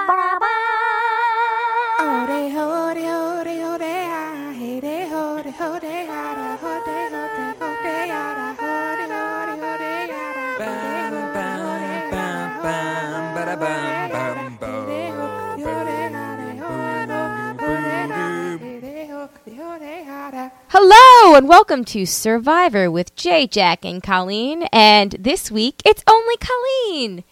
Hello and welcome to Survivor with Jay, Jack, and Colleen. And this week, it's only Colleen.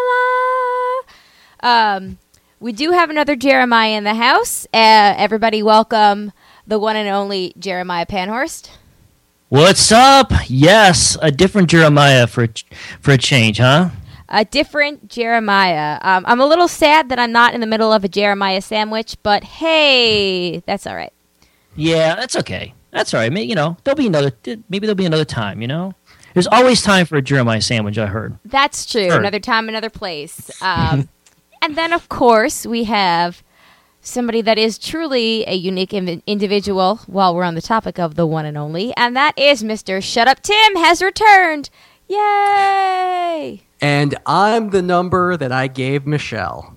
Hello. We do have another Jeremiah in the house. Everybody welcome the one and only Jeremiah Panhorst. What's up? Yes, a different Jeremiah for a change, huh? A different Jeremiah. I'm a little sad that I'm not in the middle of a Jeremiah sandwich, but hey, that's all right. Yeah, that's okay. That's all right. Maybe there'll be another time, There's always time for a Jeremiah sandwich, I heard. That's true. Another time, another place. And then, of course, we have somebody that is truly a unique individual while we're on the topic of the one and only, and that is Mr. Shut Up Tim has returned. Yay! And I'm the number that I gave Michelle.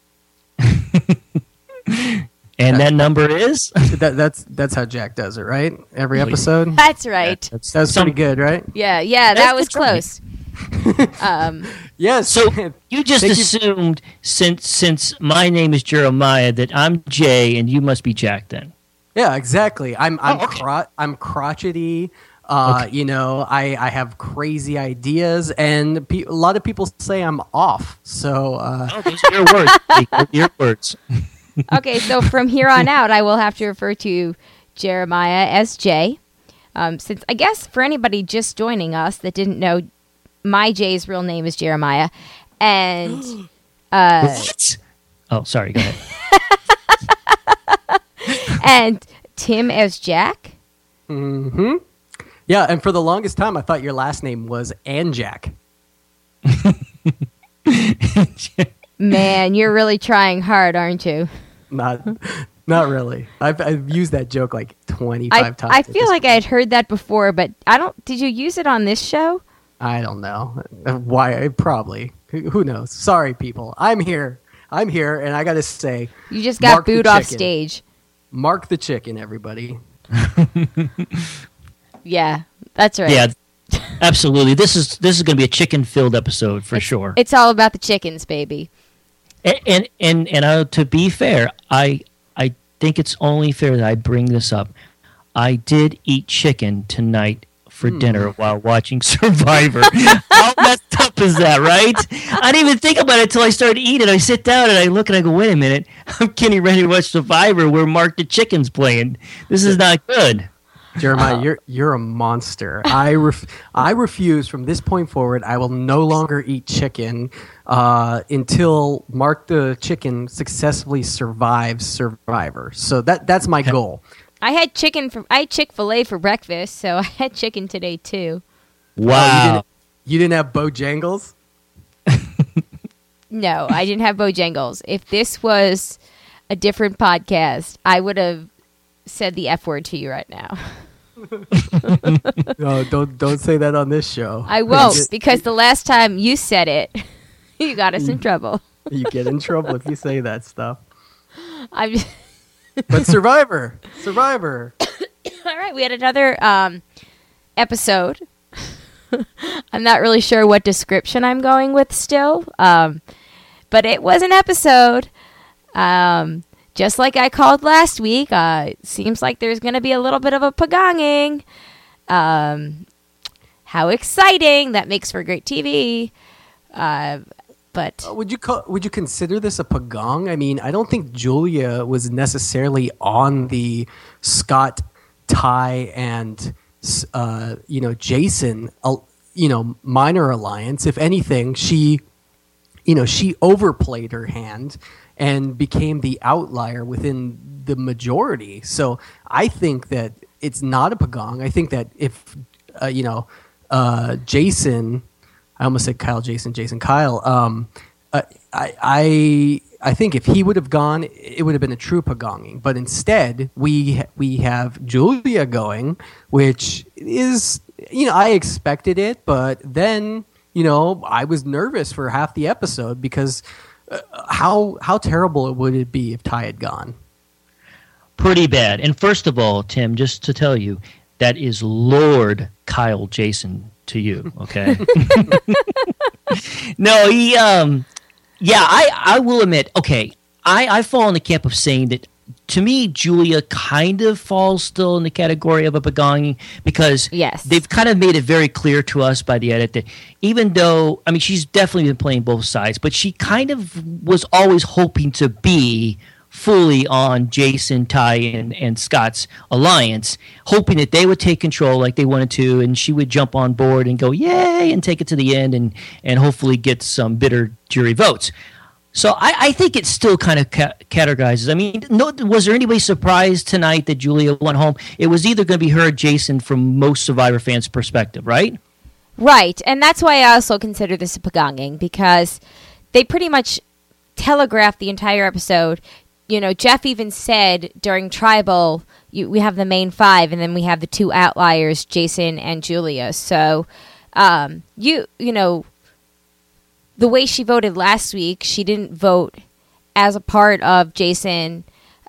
And that number is? That's how Jack does it, right? Every episode? That's right. That's pretty good, right? Yeah, that was close. Yes. So you just assumed, since my name is Jeremiah, that I'm Jay and you must be Jack then. Yeah, exactly. I'm okay. I'm crotchety. Okay. I have crazy ideas, and a lot of people say I'm off. So those are your words. Your words. Okay, so from here on out, I will have to refer to Jeremiah as Jay. Since I guess for anybody just joining us that didn't know, my Jay's real name is Jeremiah, and what? Oh, sorry. Go ahead. And Tim as Jack. Mm-hmm. Yeah, and for the longest time, I thought your last name was Anjack. Man, you're really trying hard, aren't you? Not really. I've used that joke like 25 times. I feel like I had heard that before, but did you use it on this show? I don't know. Why? Probably. Who knows? Sorry, people. I'm here, and I got to say, you just got booed off stage. Mark the chicken, everybody. Yeah, that's right. Yeah, absolutely. This is going to be a chicken-filled episode for sure. It's all about the chickens, baby. And to be fair, I think it's only fair that I bring this up. I did eat chicken tonight for dinner while watching Survivor. How messed up is that, right? I didn't even think about it until I started eating. I sit down and I look and I go, wait a minute. I'm getting ready to watch Survivor where Mark the Chicken's playing. This is not good. Jeremiah, you're a monster. I refuse from this point forward. I will no longer eat chicken until Mark the Chicken successfully survives Survivor. So that's my goal. I had Chick-fil-A for breakfast, so I had chicken today too. Wow. You didn't have Bojangles? No, I didn't have Bojangles. If this was a different podcast, I would have said the F word to you right now. No, don't say that on this show. I won't, because the last time you said it, you got us in trouble. You get in trouble if you say that stuff. But Survivor. All right, we had another episode. I'm not really sure what description I'm going with still, but it was an episode. Just like I called last week, it seems like there's going to be a little bit of a pagonging. How exciting! That makes for great TV. But would you consider this a pagong? I mean, I don't think Julia was necessarily on the Scott, Ty, and Jason, minor alliance. If anything, she overplayed her hand and became the outlier within the majority. So I think that it's not a pagong. I think that if Jason, I almost said Kyle, Jason Kyle. I think if he would have gone, it would have been a true pagonging. But instead, we have Julia going, which is, I expected it, but then, I was nervous for half the episode because How terrible would it be if Ty had gone? Pretty bad. And first of all, Tim, just to tell you, that is Lord Kyle Jason to you, okay? No, he, yeah, I will admit, okay, I fall in the camp of saying that, to me, Julia kind of falls still in the category of a begonging, because Yes. they've kind of made it very clear to us by the edit that even though, I mean, she's definitely been playing both sides, but she kind of was always hoping to be fully on Jason, Ty, and Scott's alliance, hoping that they would take control like they wanted to, and she would jump on board and go, yay, and take it to the end and hopefully get some bitter jury votes. So I think it still kind of categorizes. I mean, no, was there anybody surprised tonight that Julia went home? It was either going to be her or Jason from most Survivor fans' perspective, right? Right, and that's why I also consider this a begonging, because they pretty much telegraphed the entire episode. You know, Jeff even said during Tribal, we have the main five, and then we have the two outliers, Jason and Julia. So, you know, the way she voted last week, she didn't vote as a part of Jason,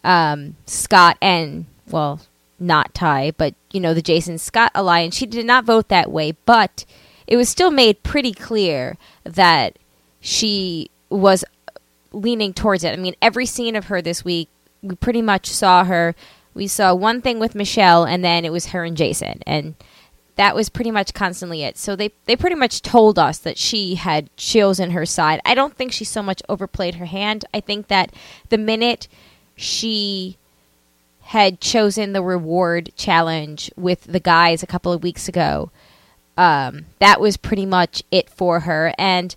Scott, and, well, not Ty, but, you know, the Jason Scott alliance. She did not vote that way, but it was still made pretty clear that she was leaning towards it. I mean, every scene of her this week, we pretty much saw her. We saw one thing with Michelle, and then it was her and Jason, and that was pretty much constantly it. So they pretty much told us that she had chosen her side. I don't think she so much overplayed her hand. I think that the minute she had chosen the reward challenge with the guys a couple of weeks ago, that was pretty much it for her. And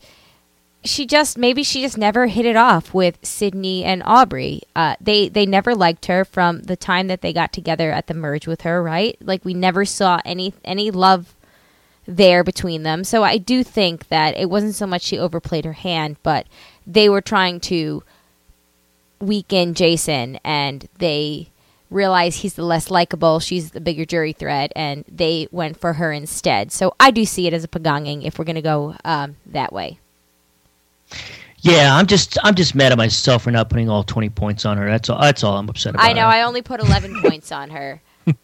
maybe she just never hit it off with Sydney and Aubrey. They never liked her from the time that they got together at the merge with her, right? Like, we never saw any love there between them. So I do think that it wasn't so much she overplayed her hand, but they were trying to weaken Jason, and they realized he's the less likable, she's the bigger jury threat, and they went for her instead. So I do see it as a begonging if we're going to go that way. Yeah, I'm just mad at myself for not putting all 20 points on her. That's all I'm upset about. I know. I only put 11 points on her.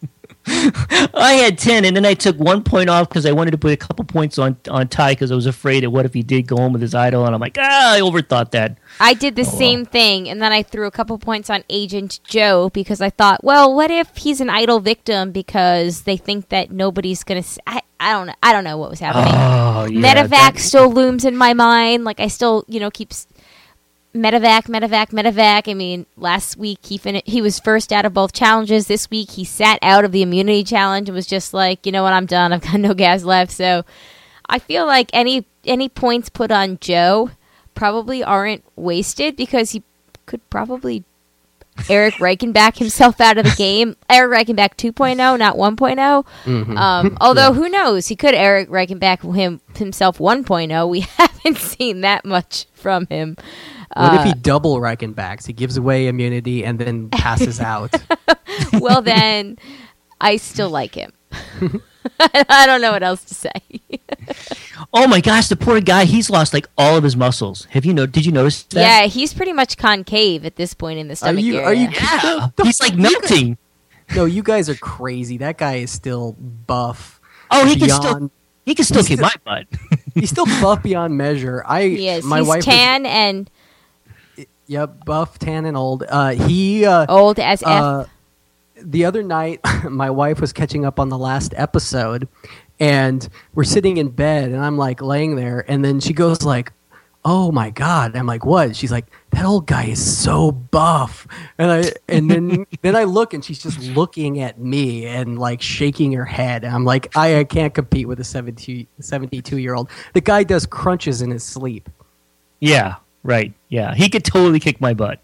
I had 10, and then I took 1 point off because I wanted to put a couple points on Ty because I was afraid of what if he did go home with his idol, and I'm like, I overthought that. I did the same thing, and then I threw a couple points on Agent Joe because I thought, well, what if he's an idol victim because they think that nobody's going to... I don't know what was happening. Oh, yeah, Medevac still looms in my mind. Like, I still, keeps... Medevac. I mean, last week he was first out of both challenges. This week he sat out of the immunity challenge and was just like, you know what, I'm done. I've got no gas left. So I feel like any points put on Joe probably aren't wasted because he could probably Eric Reichenbach himself out of the game. Eric Reichenbach 2.0, not 1.0. Mm-hmm. Although, who knows? He could Eric Reichenbach himself 1.0. We haven't seen that much from him. What if he double Reichenbachs? He gives away immunity and then passes out. Well, then I still like him. I don't know what else to say. Oh my gosh, the poor guy, he's lost like all of his muscles. Did you notice that? Yeah, he's pretty much concave at this point in the stomach area. Are you Yeah, he's like melting. No, you guys are crazy. That guy is still buff. Oh, he can still kick my butt. He's still buff beyond measure. He is. He's tan and... Yep, buff, tan, and old. Old as F. The other night, my wife was catching up on the last episode, and we're sitting in bed, and I'm like laying there, and then she goes like, "Oh my god!" I'm like, "What?" She's like, "That old guy is so buff," and then I look, and she's just looking at me and like shaking her head. And I'm like, I can't compete with a 72-year-old. The guy does crunches in his sleep. Yeah. Right. Yeah. He could totally kick my butt.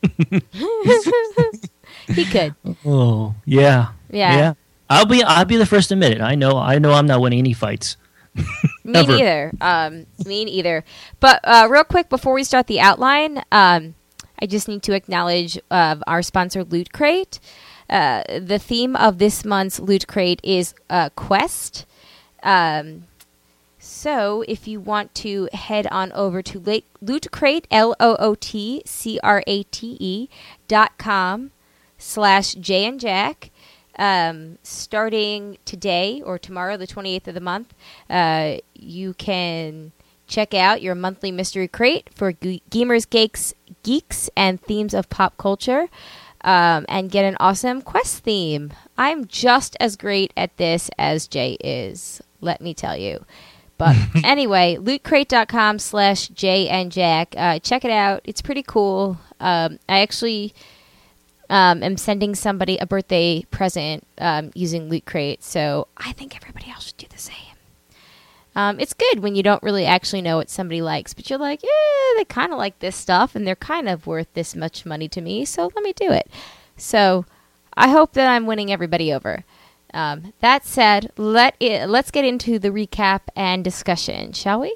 He could. Oh, yeah. Yeah. I'll be the first to admit it. I know I'm not winning any fights. Me neither. But real quick before we start the outline, I just need to acknowledge our sponsor Loot Crate. The theme of this month's Loot Crate is Quest. So if you want to head on over to Loot Crate, LOOTCRATE.com/Jay and Jack, starting today or tomorrow, the 28th of the month, you can check out your monthly mystery crate for gamers, geeks, and themes of pop culture, and get an awesome quest theme. I'm just as great at this as Jay is, let me tell you. But anyway, lootcrate.com/Jay and Jack. Check it out. It's pretty cool. I actually am sending somebody a birthday present using Loot Crate, so I think everybody else should do the same. It's good when you don't really actually know what somebody likes, but you're like, yeah, they kind of like this stuff, and they're kind of worth this much money to me, so let me do it. So I hope that I'm winning everybody over. That said, let's get into the recap and discussion, shall we?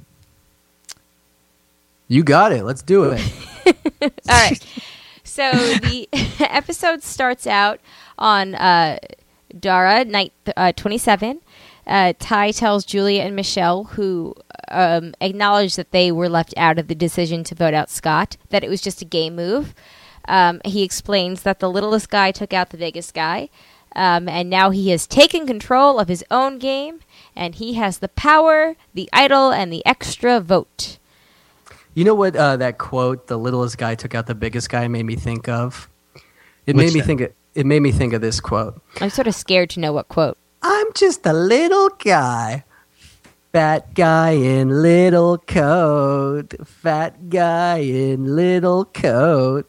You got it. Let's do it. All right. So the episode starts out on Dara, night 27. Ty tells Julia and Michelle, who acknowledge that they were left out of the decision to vote out Scott, that it was just a game move. He explains that the littlest guy took out the biggest guy, and now he has taken control of his own game, and he has the power, the idol, and the extra vote. You know what that quote, "the littlest guy took out the biggest guy," made me think of? It made me think of this quote. I'm sort of scared to know what quote. I'm just a little guy. Fat guy in little coat. Fat guy in little coat.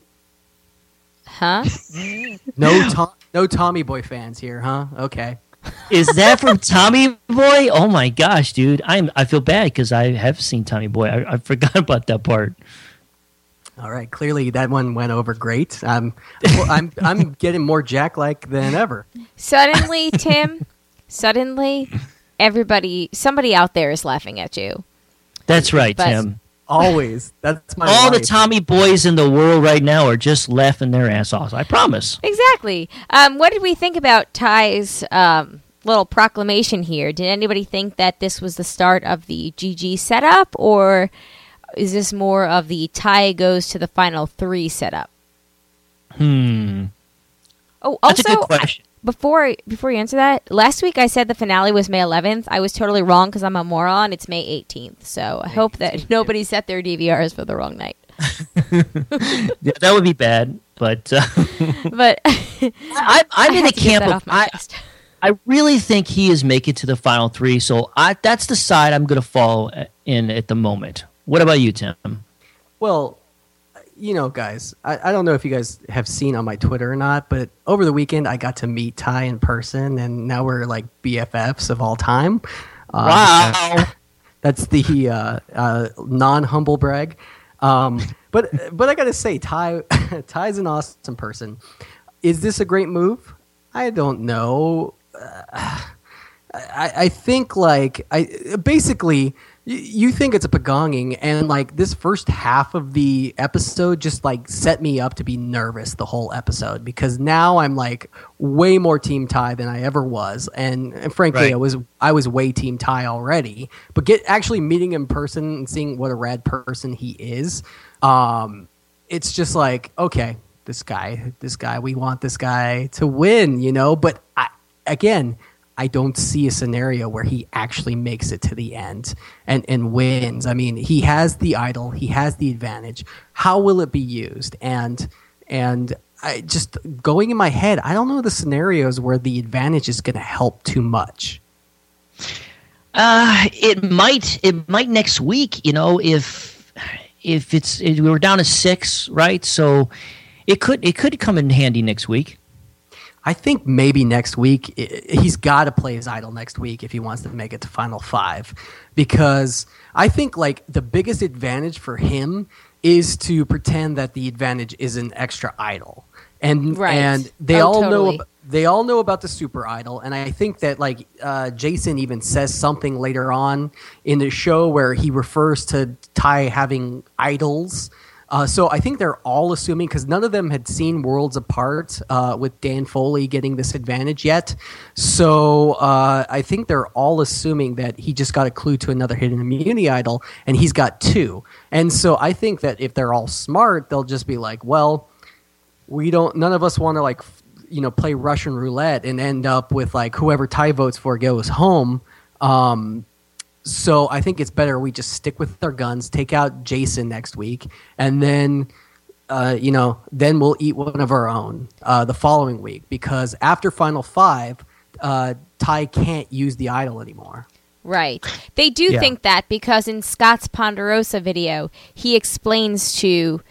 Huh? No Tommy Boy fans here, huh? Okay. Is that from Tommy Boy? Oh my gosh, dude! I feel bad because I have seen Tommy Boy. I forgot about that part. All right, clearly that one went over great. I'm getting more Jack-like than ever. Suddenly, Tim. Somebody out there is laughing at you. That's right, But- Tim. Always. That's my All the life. Tommy Boys in the world right now are just laughing their ass off. I promise. Exactly. What did we think about Ty's little proclamation here? Did anybody think that this was the start of the GG setup, or is this more of the Ty goes to the final 3 setup? Oh, That's also, a good question. before you answer that, last week I said the finale was May 11th. I was totally wrong because I'm a moron. It's May 18th. So I hope that nobody set their DVRs for the wrong night. Yeah, that would be bad, but But I'm in had the to get camp that of off my chest. I really think he is making to the final 3. So that's the side I'm going to follow in at the moment. What about you, Tim? Well, you know, guys, I don't know if you guys have seen on my Twitter or not, but over the weekend I got to meet Ty in person, and now we're like BFFs of all time. Wow. That's the non-humble brag. But I got to say, Ty's an awesome person. Is this a great move? I don't know. I think basically you think it's a pagonging, and like this first half of the episode just like set me up to be nervous the whole episode, because now I'm like way more Team Ty than I ever was, and frankly Right. I was way Team Ty already, but actually meeting him in person and seeing what a rad person he is, it's just like, okay, this guy, we want this guy to win, you know, but I don't see a scenario where he actually makes it to the end and wins. I mean, he has the idol, he has the advantage. How will it be used? And I just going in my head, I don't know the scenarios where the advantage is going to help too much. It might next week. You know, if we were down to 6, right? So it could come in handy next week. I think maybe next week he's got to play his idol next week if he wants to make it to Final 5, because I think like the biggest advantage for him is to pretend that the advantage is an extra idol, and Right. and they Oh, all totally. know about the super idol, and I think that like Jason even says something later on in the show where he refers to Ty having idols. So I think they're all assuming, because none of them had seen Worlds Apart with Dan Foley getting this advantage yet. So I think they're all assuming that he just got a clue to another hidden immunity idol, and he's got 2. And so I think that if they're all smart, they'll just be like, well, none of us want to play Russian roulette and end up with like whoever Ty votes for goes home. So I think it's better we just stick with our guns, take out Jason next week, and then, then we'll eat one of our own the following week, because after Final 5, Ty can't use the idol anymore. Right. They do think that, because in Scott's Ponderosa video, he explains to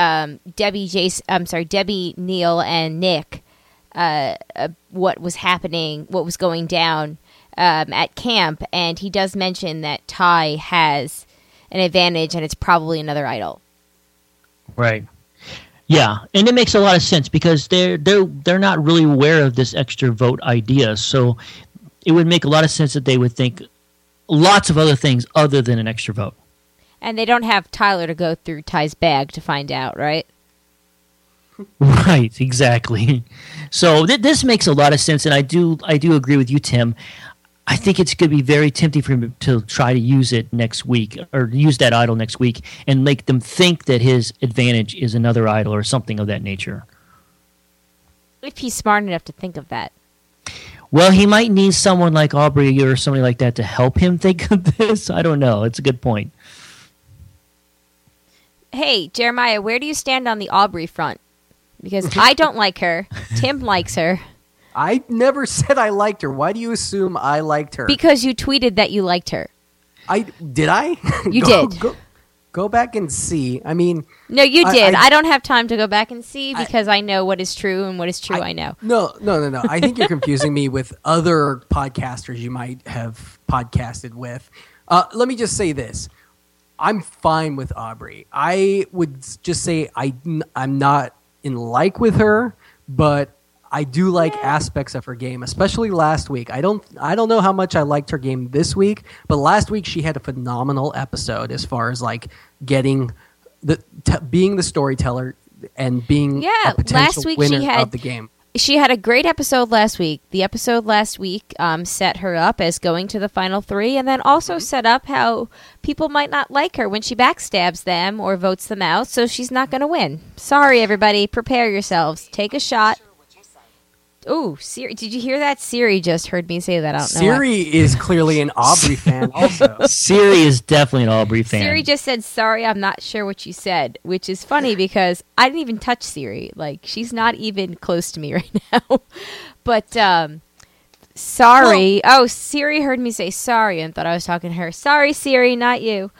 Debbie, Neil, and Nick what was happening, what was going down at camp, and he does mention that Ty has an advantage, and it's probably another idol. Right. Yeah, and it makes a lot of sense, because they're not really aware of this extra vote idea, so it would make a lot of sense that they would think lots of other things other than an extra vote. And they don't have Tyler to go through Ty's bag to find out, right? Right, exactly. So this makes a lot of sense, and I do agree with you, Tim. I think it's going to be very tempting for him to try to use it next week, or use that idol next week, and make them think that his advantage is another idol or something of that nature. If he's smart enough to think of that. Well, he might need someone like Aubrey or somebody like that to help him think of this. I don't know. It's a good point. Hey, Jeremiah, where do you stand on the Aubrey front? Because I don't like her. Tim likes her. I never said I liked her. Why do you assume I liked her? Because you tweeted that you liked her. Did I? You did. Go back and see. I mean... No, you did. I don't have time to go back and see, because I know what is true, and what is true I know. No. I think you're confusing me with other podcasters you might have podcasted with. Let me just say this. I'm fine with Aubrey. I would just say I'm not in like with her, but I do like aspects of her game, especially last week. I don't know how much I liked her game this week, but last week she had a phenomenal episode as far as like getting being the storyteller and being a potential winner of the game. She had a great episode last week. The episode last week set her up as going to the final 3, and then also set up how people might not like her when she backstabs them or votes them out, so she's not going to win. Sorry, everybody. Prepare yourselves. Take a shot. Oh, Siri! Did you hear that? Siri just heard me say that. I don't know. Siri is clearly an Aubrey fan also. Siri is definitely an Aubrey fan. Siri just said, sorry, I'm not sure what you said, which is funny because I didn't even touch Siri. Like, she's not even close to me right now. But, sorry. Oh, Siri heard me say sorry and thought I was talking to her. Sorry, Siri, not you.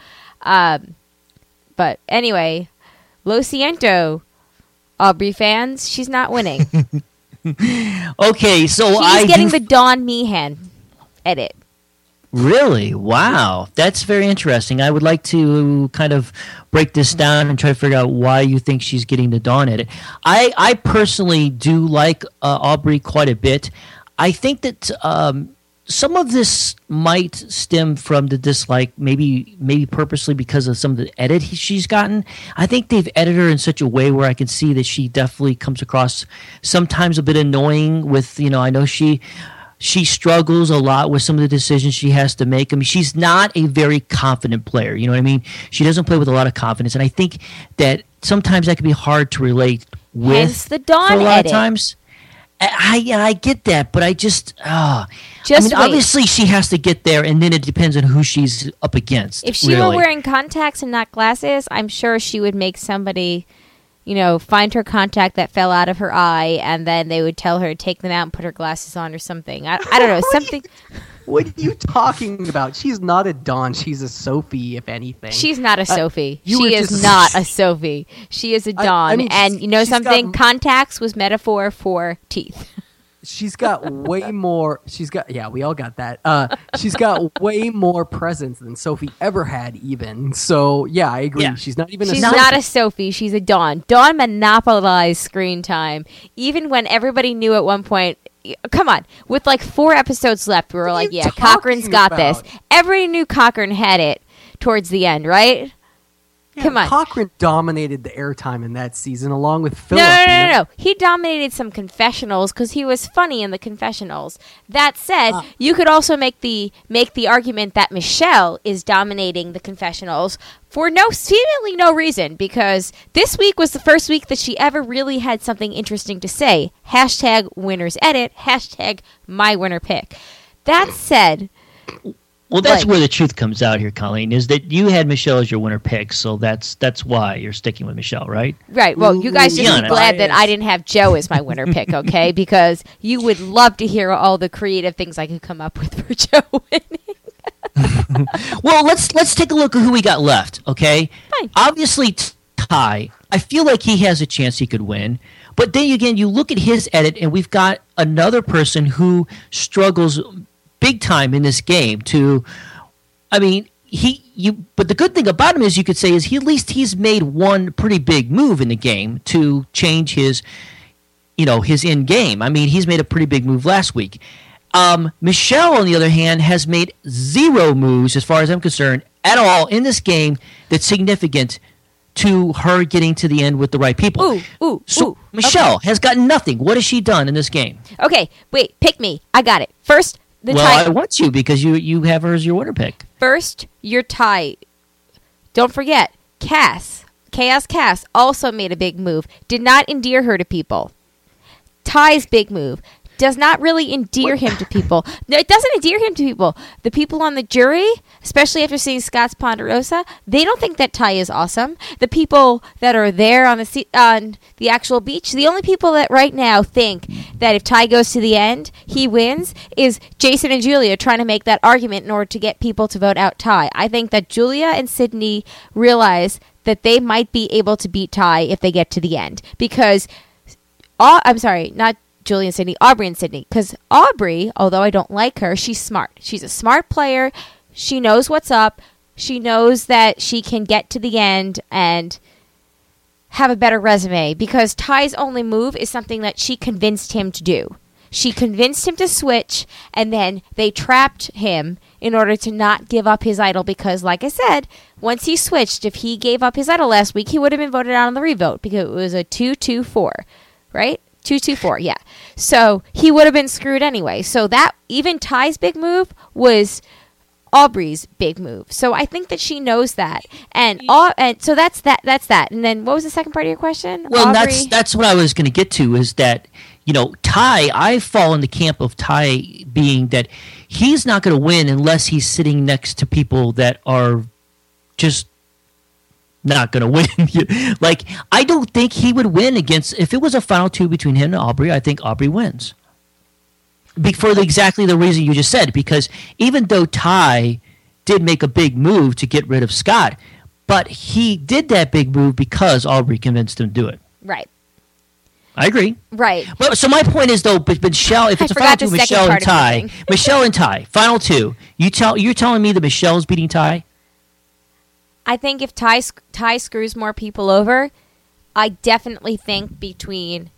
But anyway, Lo siento, Aubrey fans. She's not winning. Okay, so she's getting the Dawn Meehan edit. Really? Wow. That's very interesting. I would like to kind of break this down and try to figure out why you think she's getting the Dawn edit. I personally do like Aubrey quite a bit. I think that some of this might stem from the dislike, maybe purposely because of some of the edit she's gotten. I think they've edited her in such a way where I can see that she definitely comes across sometimes a bit annoying with, I know she struggles a lot with some of the decisions she has to make. I mean, she's not a very confident player. You know what I mean? She doesn't play with a lot of confidence. And I think that sometimes that can be hard to relate with. Hence the Dawn edit. A lot of times. I get that, but wait. Obviously she has to get there, and then it depends on who she's up against. If she were wearing contacts and not glasses, I'm sure she would make somebody, find her contact that fell out of her eye, and then they would tell her to take them out and put her glasses on or something. I don't know, something. What are you talking about? She's not a Dawn. She's a Sophie, if anything. She's not a Sophie. She is not a Sophie. She is a Dawn. And you know something? Contacts was metaphor for teeth. She's got way more. We all got that. She's got way more presence than Sophie ever had, even. So, yeah, I agree. Yeah. She's not even She's not a Sophie. She's a Dawn. Dawn monopolized screen time, even when everybody knew at one point. Come on. With like 4 episodes left, we were like, yeah, Cochrane's got this. Everybody knew Cochrane had it towards the end, right? Come on. Cochran dominated the airtime in that season along with Philip. No. He dominated some confessionals because he was funny in the confessionals. That said, you could also make the argument that Michelle is dominating the confessionals for seemingly no reason, because this week was the first week that she ever really had something interesting to say. # winners edit, # my winner pick. That said... Well, that's where the truth comes out here, Colleen, is that you had Michelle as your winner pick, so that's why you're sticking with Michelle, right? Right. Well, you guys just be glad that I didn't have Joe as my winner pick, okay? Because you would love to hear all the creative things I could come up with for Joe winning. Well, let's take a look at who we got left, okay? Fine. Obviously, Ty, I feel like he has a chance he could win. But then again, you look at his edit, and we've got another person who struggles big time in this game but the good thing about him is you could say is he's made one pretty big move in the game to change his end game. I mean, he's made a pretty big move last week. Michelle, on the other hand, has made 0 moves, as far as I'm concerned, at all in this game that's significant to her getting to the end with the right people. Michelle has got nothing. What has she done in this game? Okay, wait, pick me. I got it. First, I want you because you have her as your winner pick. First, your Ty. Don't forget, Chaos Cass also made a big move. Did not endear her to people. Ty's big move does not really endear him to people. No, it doesn't endear him to people. The people on the jury, especially after seeing Scott's Ponderosa, they don't think that Ty is awesome. The people that are there on the actual beach, the only people that right now think that if Ty goes to the end, he wins, is Jason and Julia trying to make that argument in order to get people to vote out Ty. I think that Julia and Sydney realize that they might be able to beat Ty if they get to the end. Because, I'm sorry, not Julie and Sydney, Aubrey and Sydney. Because Aubrey, although I don't like her, she's smart. She's a smart player. She knows what's up. She knows that she can get to the end and have a better resume. Because Ty's only move is something that she convinced him to do. She convinced him to switch, and then they trapped him in order to not give up his idol. Because, like I said, once he switched, if he gave up his idol last week, he would have been voted out on the revote because it was a 2-2-4, right? 2-2-4, yeah. So he would have been screwed anyway. So that even Ty's big move was Aubrey's big move. So I think that she knows that, and so that's that. That's that. And then what was the second part of your question? Well, that's what I was going to get to. Is that Ty? I fall in the camp of Ty being that he's not going to win unless he's sitting next to people that are just not going to win. Like, I don't think he would win against, if it was a final two between him and Aubrey, I think Aubrey wins. For exactly the reason you just said, because even though Ty did make a big move to get rid of Scott, but he did that big move because Aubrey convinced him to do it. Right. I agree. Right. But so my point is though, but Michelle, if it's a final two, Michelle and Ty, final two. You're telling me that Michelle's beating Ty? I think if Ty screws more people over, I definitely think between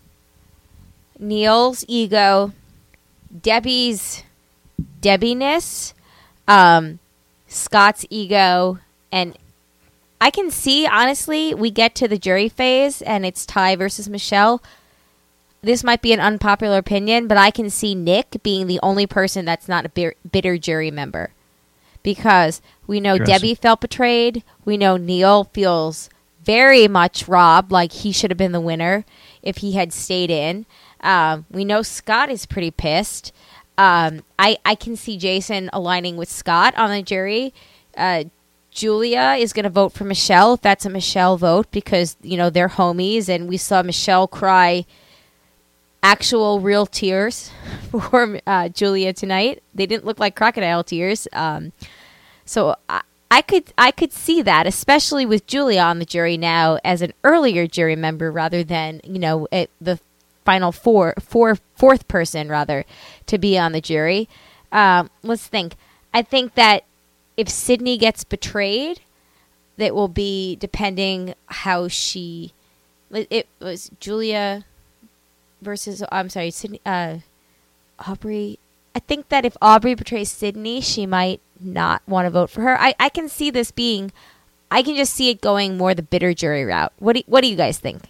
Neil's ego, Debbie's Debbiness, Scott's ego, and I can see, honestly, we get to the jury phase and it's Ty versus Michelle. This might be an unpopular opinion, but I can see Nick being the only person that's not a bitter jury member. Because we know Debbie felt betrayed. We know Neil feels very much robbed, like he should have been the winner if he had stayed in. We know Scott is pretty pissed. I can see Jason aligning with Scott on the jury. Julia is going to vote for Michelle if that's a Michelle vote because, they're homies. And we saw Michelle cry actual real tears for Julia tonight. They didn't look like crocodile tears. So I could see that, especially with Julia on the jury now as an earlier jury member rather than, the final fourth person rather to be on the jury. Let's think. I think that if Sydney gets betrayed, that will be depending how she. It was Julia versus Sydney. Aubrey. I think that if Aubrey betrays Sydney, she might not want to vote for her. I can see this being. I can just see it going more the bitter jury route. What do you guys think?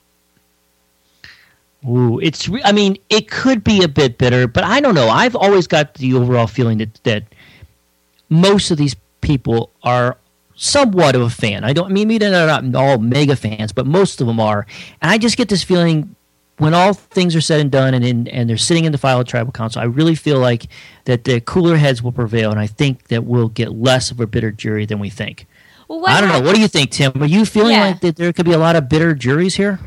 Ooh, I mean, it could be a bit bitter, but I don't know. I've always got the overall feeling that most of these people are somewhat of a fan. I mean, maybe they're not all mega fans, but most of them are. And I just get this feeling when all things are said and done and they're sitting in the final tribal council, I really feel like that the cooler heads will prevail, and I think that we'll get less of a bitter jury than we think. Well, I don't know. What do you think, Tim? Are you feeling like that there could be a lot of bitter juries here?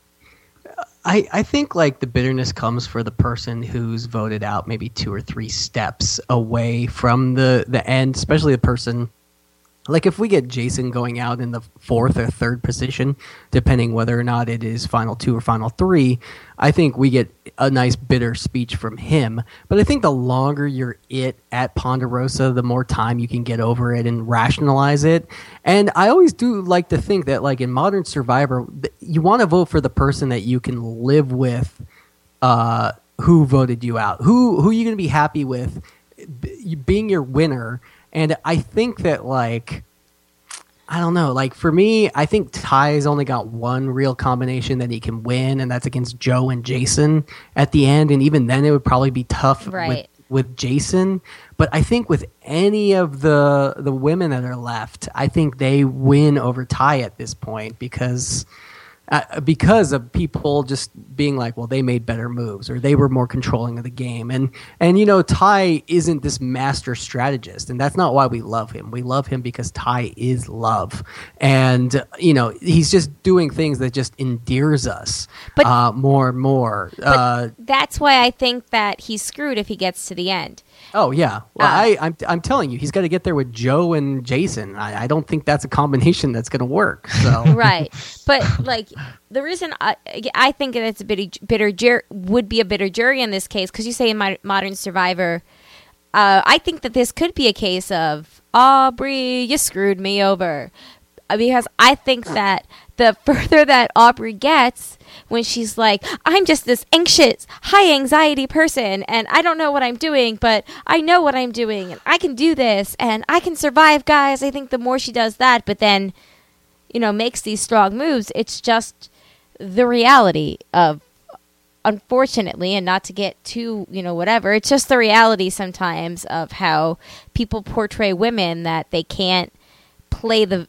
I think like the bitterness comes for the person who's voted out maybe 2 or 3 steps away from the end, especially the person. Like if we get Jason going out in the 4th or 3rd position, depending whether or not it is final 2 or final 3, I think we get a nice bitter speech from him. But I think the longer you're at Ponderosa, the more time you can get over it and rationalize it. And I always do like to think that like in Modern Survivor, you want to vote for the person that you can live with who voted you out. Who you going to be happy with being your winner. And I think that, like, I don't know. Like, for me, I think Ty's only got one real combination that he can win, and that's against Joe and Jason at the end. And even then, it would probably be tough with Jason. But I think with any of the women that are left, I think they win over Ty at this point because of people just being like, well, they made better moves or they were more controlling of the game. And you know, Ty isn't this master strategist, and that's not why we love him. We love him because Ty is love. And, you know, he's just doing things that just endears us more and more. But that's why I think that he's screwed if he gets to the end. Oh, yeah. Well, I'm telling you, he's got to get there with Joe and Jason. I don't think that's a combination that's going to work. So. Right. But, like, the reason I think that it's would be a bitter jury in this case, because you say in Modern Survivor, I think that this could be a case of, Aubrey, you screwed me over. Because I think that the further that Aubrey gets, when she's like, I'm just this anxious, high anxiety person, and I don't know what I'm doing, but I know what I'm doing, and I can do this, and I can survive, guys. I think the more she does that, but then, you know, makes these strong moves, it's just the reality of, unfortunately, and not to get too, you know, whatever, it's just the reality sometimes of how people portray women, that they can't play the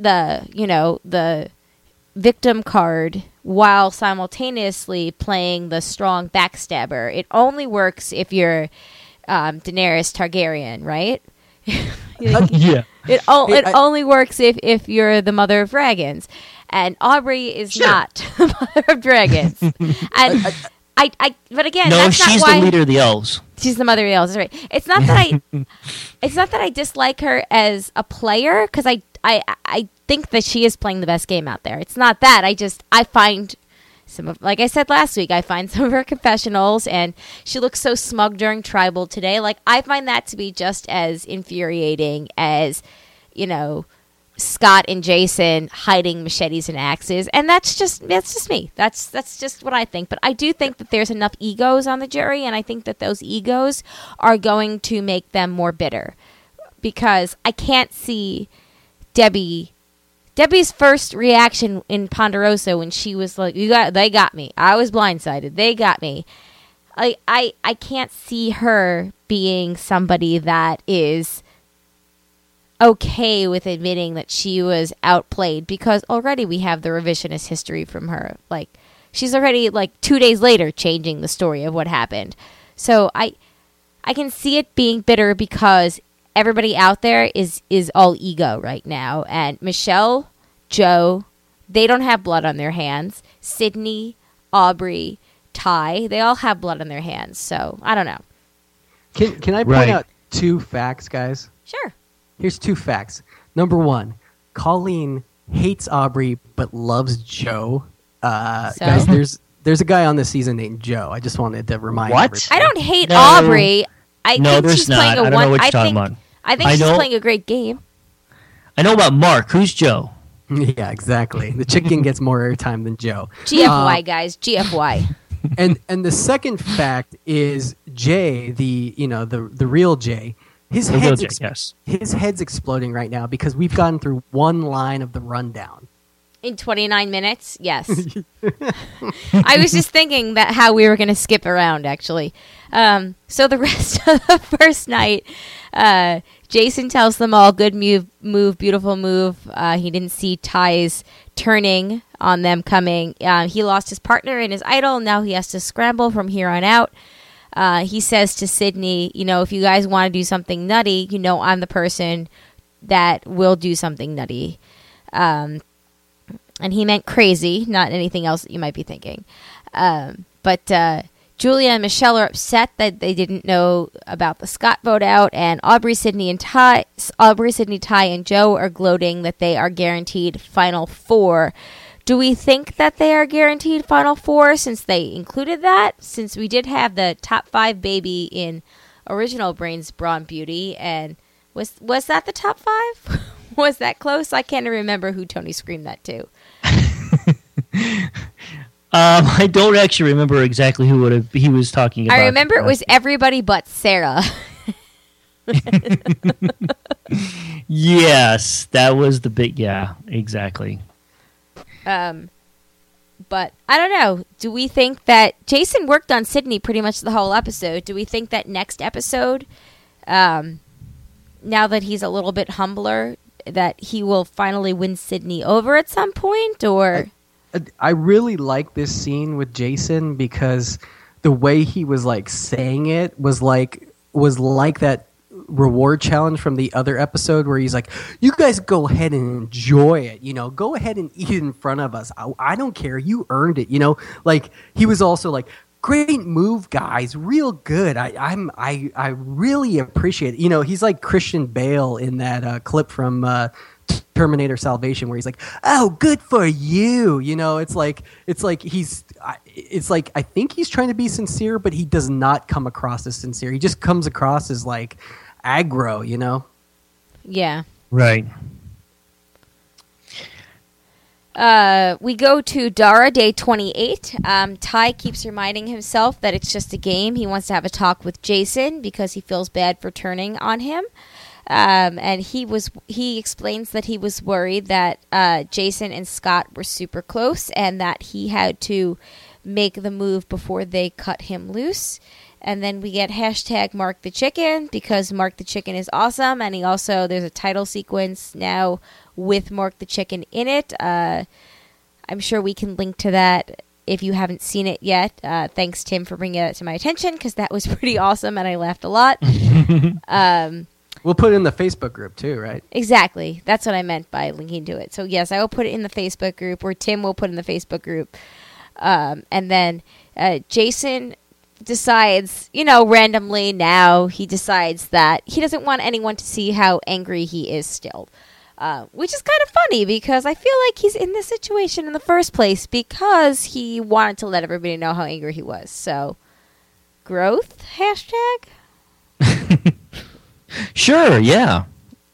victim card while simultaneously playing the strong backstabber. It only works if you're Daenerys Targaryen, right? Yeah. It only works if you're the mother of dragons, and Aubrey is not the mother of dragons. And but again, no, that's she's not why the leader of the elves. She's the mother of the elves, right? It's not that I dislike her as a player, because I think that she is playing the best game out there. It's not that. I find some of, like I said last week, I find some of her confessionals, and she looks so smug during Tribal today. Like, I find that to be just as infuriating as, you know, Scott and Jason hiding machetes and axes. And that's just me. That's just what I think. But I do think that there's enough egos on the jury, and I think that those egos are going to make them more bitter, because I can't see Debbie's first reaction in Ponderosa when she was like, they got me. I was blindsided. They got me. I can't see her being somebody that is okay with admitting that she was outplayed, because already we have the revisionist history from her. Like, she's already, like, 2 days later changing the story of what happened. So I can see it being bitter because everybody out there is all ego right now. And Michelle, Joe, they don't have blood on their hands. Sydney, Aubrey, Ty, they all have blood on their hands. So I don't know. Can I point out 2 facts, guys? Sure. Here's 2 facts. Number 1, Colleen hates Aubrey but loves Joe. Guys, there's a guy on this season named Joe. I just wanted to remind everybody. I don't hate Aubrey. I think there's she's not. playing a I don't know what you're talking about. I think she's playing a great game. I know about Mark. Who's Joe? Yeah, exactly. The chicken gets more airtime than Joe. GFY, guys. GFY. And the second fact is Jay, the real Jay. His We'll go head's there, yes. his head's exploding right now because we've gone through one line of the rundown. In 29 minutes, yes. I was just thinking that how we were going to skip around, actually. So the rest of the first night, Jason tells them all, good move, beautiful move. He didn't see ties turning on them coming. He lost his partner and his idol. Now he has to scramble from here on out. He says to Sydney, if you guys want to do something nutty, I'm the person that will do something nutty. And he meant crazy, not anything else that you might be thinking. But Julia and Michelle are upset that they didn't know about the Scott vote out, and Aubrey, Sydney, Ty, and Joe are gloating that they are guaranteed Final Four. Do we think that they are guaranteed Final Four since they included that? Since we did have the top 5 baby in original Brains, Brawn, Beauty, and was that the top 5? Was that close? I can't remember who Tony screamed that to. I don't actually remember exactly who he was talking about. I remember it was everybody but Sarah. Yes, that was the big. Yeah, exactly. But I don't know. Do we think that Jason worked on Sydney pretty much the whole episode? Do we think that next episode, now that he's a little bit humbler, that he will finally win Sydney over at some point? Or I really like this scene with Jason because the way he was like saying it was like that reward challenge from the other episode where he's like, you guys go ahead and enjoy it, go ahead and eat it in front of us. I don't care, you earned it, like he was also like, great move, guys, real good. I really appreciate it. He's like Christian Bale in that clip from Terminator Salvation where he's like, oh, good for you. It's like I think he's trying to be sincere, but he does not come across as sincere. He just comes across as like aggro, Yeah. Right. We go to Dara, day 28. Ty keeps reminding himself that it's just a game. He wants to have a talk with Jason because he feels bad for turning on him. And he explains that he was worried that Jason and Scott were super close and that he had to make the move before they cut him loose. And then we get hashtag Mark the Chicken because Mark the Chicken is awesome. And there's a title sequence now with Mark the Chicken in it. I'm sure we can link to that if you haven't seen it yet. Thanks, Tim, for bringing it to my attention because that was pretty awesome and I laughed a lot. We'll put it in the Facebook group too, right? Exactly. That's what I meant by linking to it. So, yes, I will put it in the Facebook group, or Tim will put it in the Facebook group. And then Jason decides, randomly now, he decides that he doesn't want anyone to see how angry he is still. Which is kind of funny because I feel like he's in this situation in the first place because he wanted to let everybody know how angry he was. So, growth, hashtag? Sure, yeah.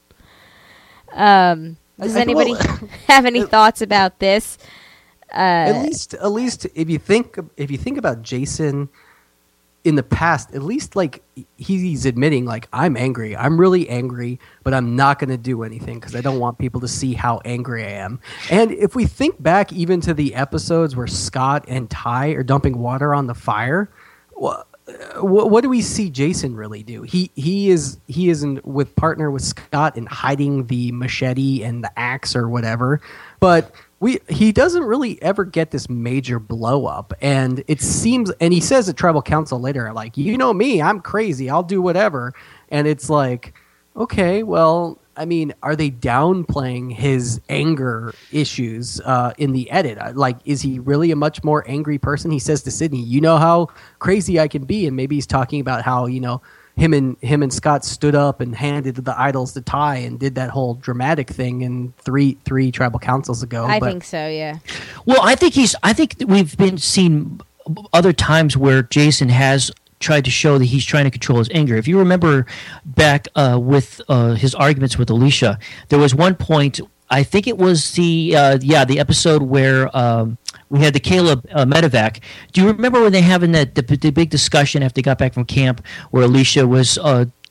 Does anybody have any thoughts about this? At least if you think about Jason in the past, at least like he's admitting like, I'm angry. I'm really angry, but I'm not going to do anything because I don't want people to see how angry I am. And if we think back even to the episodes where Scott and Ty are dumping water on the fire, what do we see Jason really do? He is with partner with Scott in hiding the machete and the axe or whatever, but he doesn't really ever get this major blow up. And it seems, and he says at Tribal Council later, like, me, I'm crazy, I'll do whatever. And it's like, okay, well, I mean, are they downplaying his anger issues in the edit? Like, is he really a much more angry person? He says to Sydney, you know how crazy I can be. And maybe he's talking about how, him and Scott stood up and handed the idols to Ty and did that whole dramatic thing in three Tribal Councils ago. I think so, yeah. Well, I think we've been seen other times where Jason has tried to show that he's trying to control his anger. If you remember back with his arguments with Alicia, there was one point, I think it was the episode where we had the Caleb medevac. Do you remember when they having the big discussion after they got back from camp where Alicia was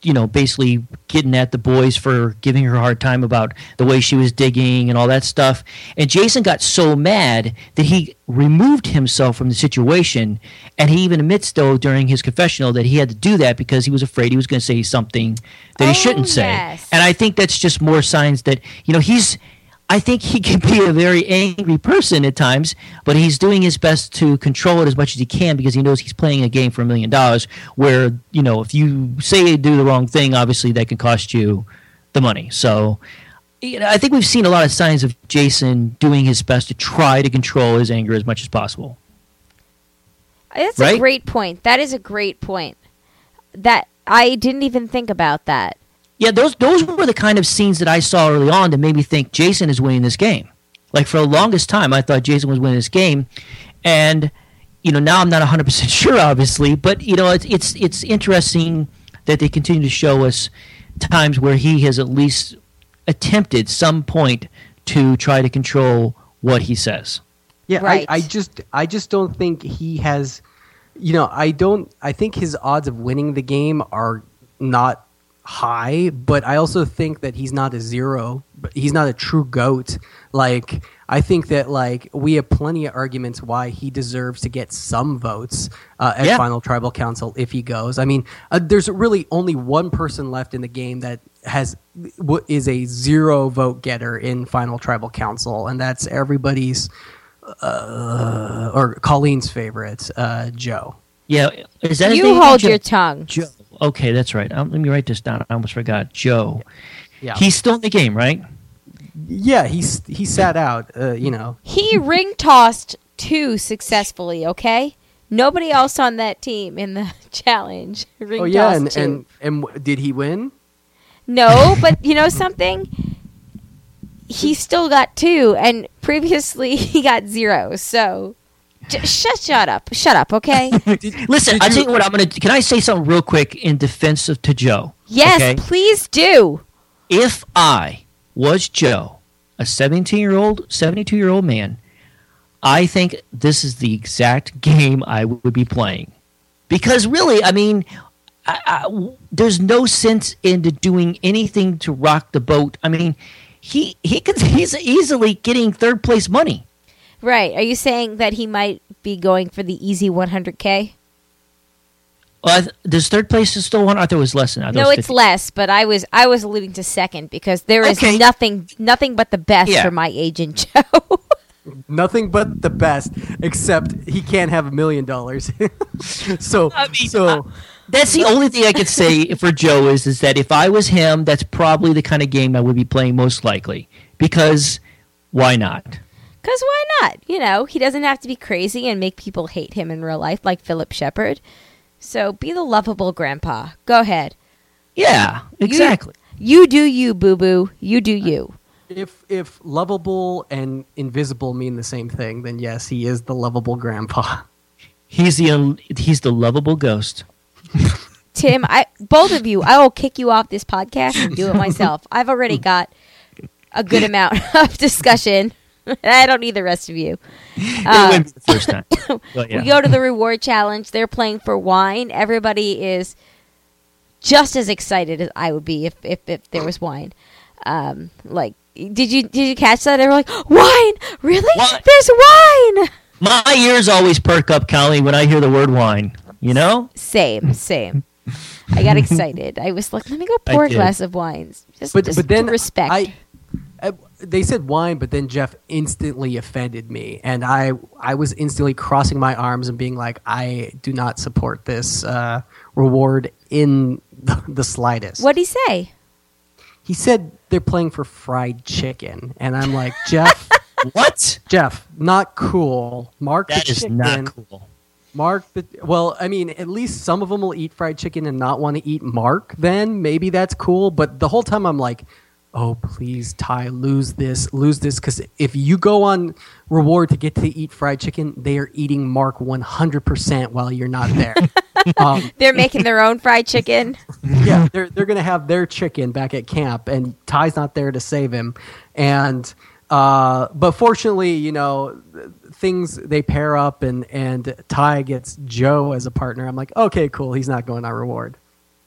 basically getting at the boys for giving her a hard time about the way she was digging and all that stuff. And Jason got so mad that he removed himself from the situation. And he even admits, though, during his confessional that he had to do that because he was afraid he was going to say something that he shouldn't say. Yes. And I think that's just more signs that, I think he can be a very angry person at times, but he's doing his best to control it as much as he can because he knows he's playing a game for $1 million where, if you say you do the wrong thing, obviously that can cost you the money. So, I think we've seen a lot of signs of Jason doing his best to try to control his anger as much as possible. That's Right? a great point. That is a great point. That I didn't even think about that. Yeah, those were the kind of scenes that I saw early on that made me think Jason is winning this game. Like for the longest time, I thought Jason was winning this game, and now I'm not 100% sure, obviously, but it's interesting that they continue to show us times where he has at least attempted some point to try to control what he says. Yeah, Right. I just don't think he has. I think his odds of winning the game are not high, but I also think that he's not a zero. But he's not a true GOAT. Like I think that we have plenty of arguments why he deserves to get some votes at Final Tribal Council if he goes. I mean, there's really only one person left in the game that is a 0 vote getter in Final Tribal Council, and that's everybody's or Colleen's favorite, Joe. Yeah, is that his You name? hold Joe? your tongue. Joe. Okay, that's right. Let me write this down. I almost forgot. Joe. Yeah, He's still in the game, right? yeah. He sat out. He ring tossed 2 successfully, okay? Nobody else on that team in the challenge ring Oh yeah, tossed 2. and did he win? No, but you know something? He still got 2, and previously he got 0. So, shut up, okay? Listen, I'll tell you what. Can I say something real quick in defense to Joe? Yes, Okay? please do. If I was Joe, a 72-year-old man, I think this is the exact game I would be playing. Because really, I mean, there's no sense into doing anything to rock the boat. I mean, he's easily getting third place money. Right. Are you saying that he might be going for the easy 100K? Well, does third place is still one? I thought it was less than that. No, it's less, but I was alluding to second because there is Okay. nothing but the best Yeah. for my agent Joe. Nothing but the best, except he can't have $1 million. so, I mean, so that's the only thing I could say for Joe is that if I was him, that's probably the kind of game I would be playing most likely. Because why not? Because why not? He doesn't have to be crazy and make people hate him in real life like Philip Shepard. So be the lovable grandpa. Go ahead. Yeah, exactly. You do you, boo-boo. You do you. if lovable and invisible mean the same thing, then yes, he is the lovable grandpa. He's the lovable ghost. Tim, both of you, I will kick you off this podcast and do it myself. I've already got a good amount of discussion. I don't need the rest of you. It wouldn't be the first time. But yeah. We go to the reward challenge. They're playing for wine. Everybody is just as excited as I would be if there was wine. Did you catch that? They were like, wine? Really? What? There's wine. My ears always perk up, Colleen, when I hear the word wine. You know? Same. I got excited. I was like, let me go pour a did. glass of wines. Just But then to respect. they said wine, but then Jeff instantly offended me, and I was instantly crossing my arms and being like, I do not support this reward in the slightest. What'd he say? He said they're playing for fried chicken, and I'm like, Jeff, What? Jeff, not cool. Mark That the is chicken. not cool. Well, I mean, at least some of them will eat fried chicken and not want to eat Mark. Then maybe that's cool. But the whole time I'm like, oh, please, Ty, lose this, because if you go on reward to get to eat fried chicken, they are eating Mark 100% while you're not there. They're making their own fried chicken. Yeah, they're gonna have their chicken back at camp, and Ty's not there to save him. And but fortunately, things they pair up, and Ty gets Joe as a partner. I'm like, okay, cool. He's not going on reward.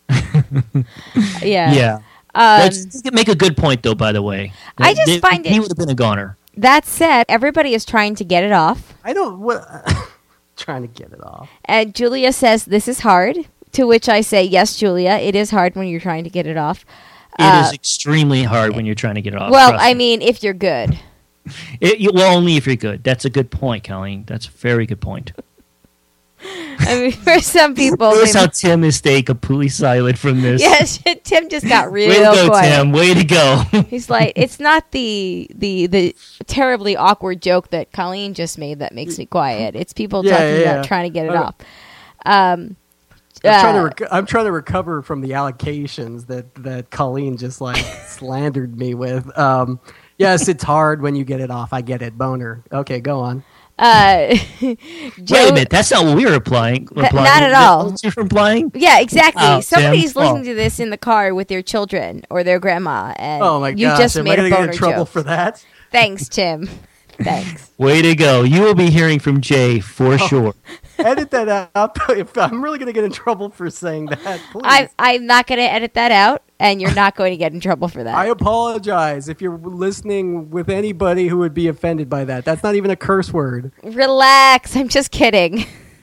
Yeah. Yeah. Let's make a good point, though, by the way. I just find he it- would have been a goner. That said, everybody is trying to get it off. I don't what trying to get it off. And Julia says, this is hard. To which I say, yes, Julia, it is hard when you're trying to get it off. It is extremely hard when you're trying to get it off. Well, trust I me. mean, if you're good. Well, only if you're good. That's a good point, Colleen. That's a very good point. I mean, for some people. Notice how Tim is staying completely silent from this. Yes, Tim just got real Way to go, quiet. Tim. Way to go. He's like, it's not the terribly awkward joke that Colleen just made that makes me quiet. It's people talking about trying to get it off. I'm trying to recover from the allocations that Colleen just like slandered me with. Yes, it's hard when you get it off. I get it. Boner. Okay, go on. Wait a minute. That's not what we were replying. Not at all. You're implying? Yeah, exactly. Oh, Somebody's Tim. listening to this in the car with their children or their grandma, and Oh my you gosh, just am made I a gonna boner get in trouble joke. for that? Thanks, Tim. Thanks. Way to go. You will be hearing from Jay for sure. Edit that out. If I'm really gonna get in trouble for saying that, please. I'm not going to edit that out, and you're not going to get in trouble for that. I apologize if you're listening with anybody who would be offended by that. That's not even a curse word. Relax. I'm just kidding.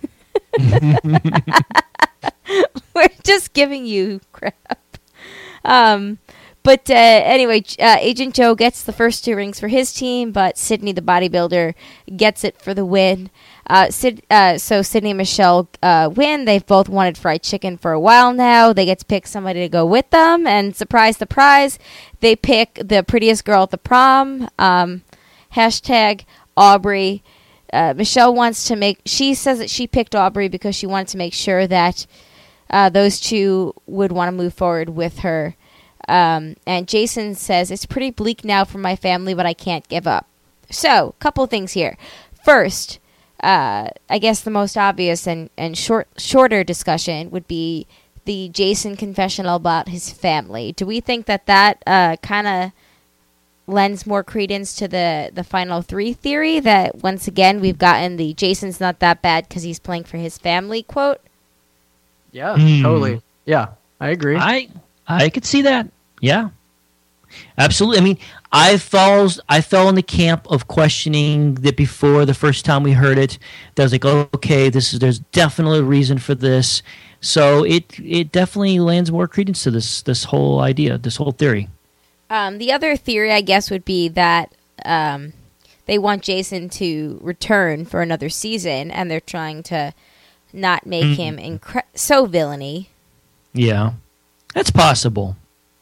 We're just giving you crap. But anyway, Agent Joe gets the first 2 rings for his team, but Sydney the bodybuilder gets it for the win. So Sydney and Michelle win. They've both wanted fried chicken for a while now. They get to pick somebody to go with them, and surprise, they pick the prettiest girl at the prom. Hashtag Aubrey. Michelle wants to she says that she picked Aubrey because she wanted to make sure that those two would want to move forward with her. And Jason says, it's pretty bleak now for my family, but I can't give up. So, couple things here. First, I guess the most obvious and shorter discussion would be the Jason confessional about his family. Do we think that kind of lends more credence to the final 3 theory, that once again we've gotten the Jason's not that bad because he's playing for his family quote? Yeah, totally. Yeah, I agree. I could see that. Yeah. Absolutely. I mean, I fell in the camp of questioning that before the first time we heard it. That was like, okay, there's definitely a reason for this. So it definitely lends more credence to this whole idea, this whole theory. The other theory, I guess, would be that they want Jason to return for another season, and they're trying to not make him so villainy. Yeah, that's possible.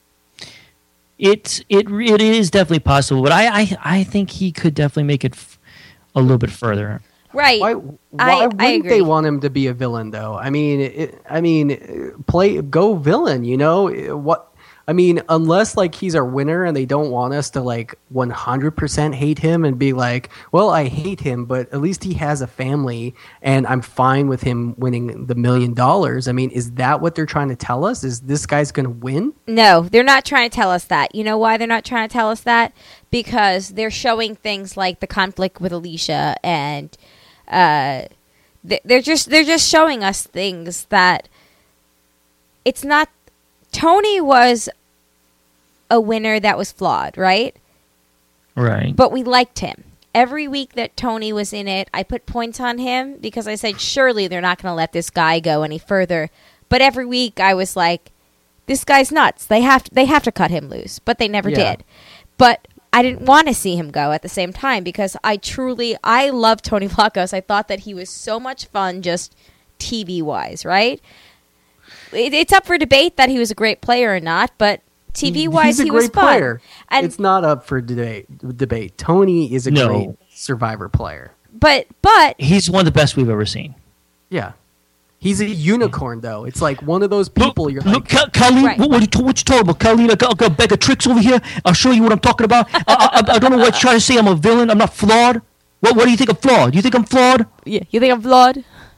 It is definitely possible, but I think he could definitely make it a little bit further. Right. Why I wouldn't agree. they want him to be a villain though? I mean, go villain. You know what? I mean, unless like he's our winner and they don't want us to like 100% hate him and be like, well, I hate him, but at least he has a family and I'm fine with him winning the $1 million. I mean, is that what they're trying to tell us? Is this guy's going to win? No, they're not trying to tell us that. You know why they're not trying to tell us that? Because they're showing things like the conflict with Alicia, and they're just showing us things that it's not. Tony was a winner that was flawed, right? Right. But we liked him. Every week that Tony was in it, I put points on him because I said, surely they're not going to let this guy go any further. But every week I was like, this guy's nuts. They have to cut him loose. But they never did. But I didn't want to see him go at the same time because I love Tony Vlachos. I thought that he was so much fun just TV-wise, right? It's up for debate that he was a great player or not, but TV-wise, he was fun. Player. And it's not up for debate. Tony is a great Survivor player. But he's one of the best we've ever seen. Yeah. He's a unicorn, though. It's like one of those people you're like... Colleen, right. what you talking about? Colleen, I got a bag of tricks over here. I'll show you what I'm talking about. I don't know what you're trying to say. I'm a villain. I'm not flawed. What do you think I'm flawed? You think I'm flawed? Yeah, you think I'm flawed?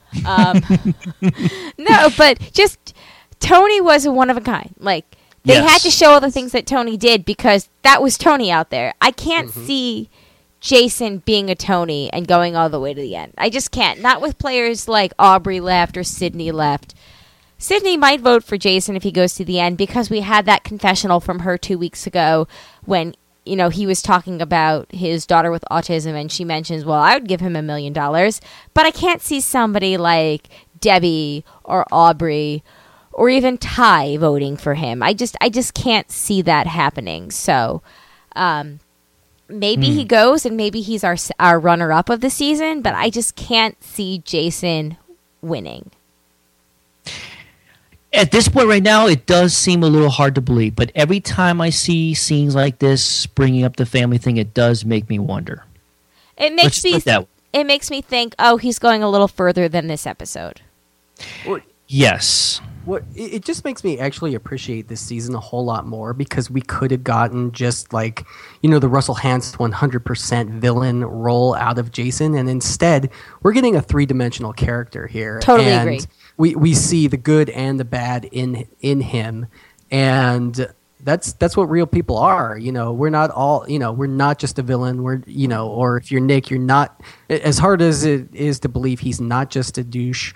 No, but just Tony was a one of a kind. Like they had to show all the things that Tony did because that was Tony out there. I can't see Jason being a Tony and going all the way to the end. I just can't. Not with players like Aubrey left or Sydney left. Sydney might vote for Jason if he goes to the end, because we had that confessional from her 2 weeks ago when, he was talking about his daughter with autism, and she mentions, well, I would give him $1 million, but I can't see somebody like Debbie or Aubrey or even Ty voting for him. I just can't see that happening. So maybe he goes, and maybe he's our runner-up of the season, but I just can't see Jason winning. At this point right now, it does seem a little hard to believe, but every time I see scenes like this bringing up the family thing, it does make me wonder. It makes me think, oh, he's going a little further than this episode. Yes. It just makes me actually appreciate this season a whole lot more, because we could have gotten just like, the Russell Hantz 100% villain role out of Jason, and instead we're getting a three-dimensional character here. Totally agree. We see the good and the bad in him, and that's what real people are. We're not all, we're not just a villain. We're, or if you're Nick, you're not, as hard as it is to believe he's not just a douche.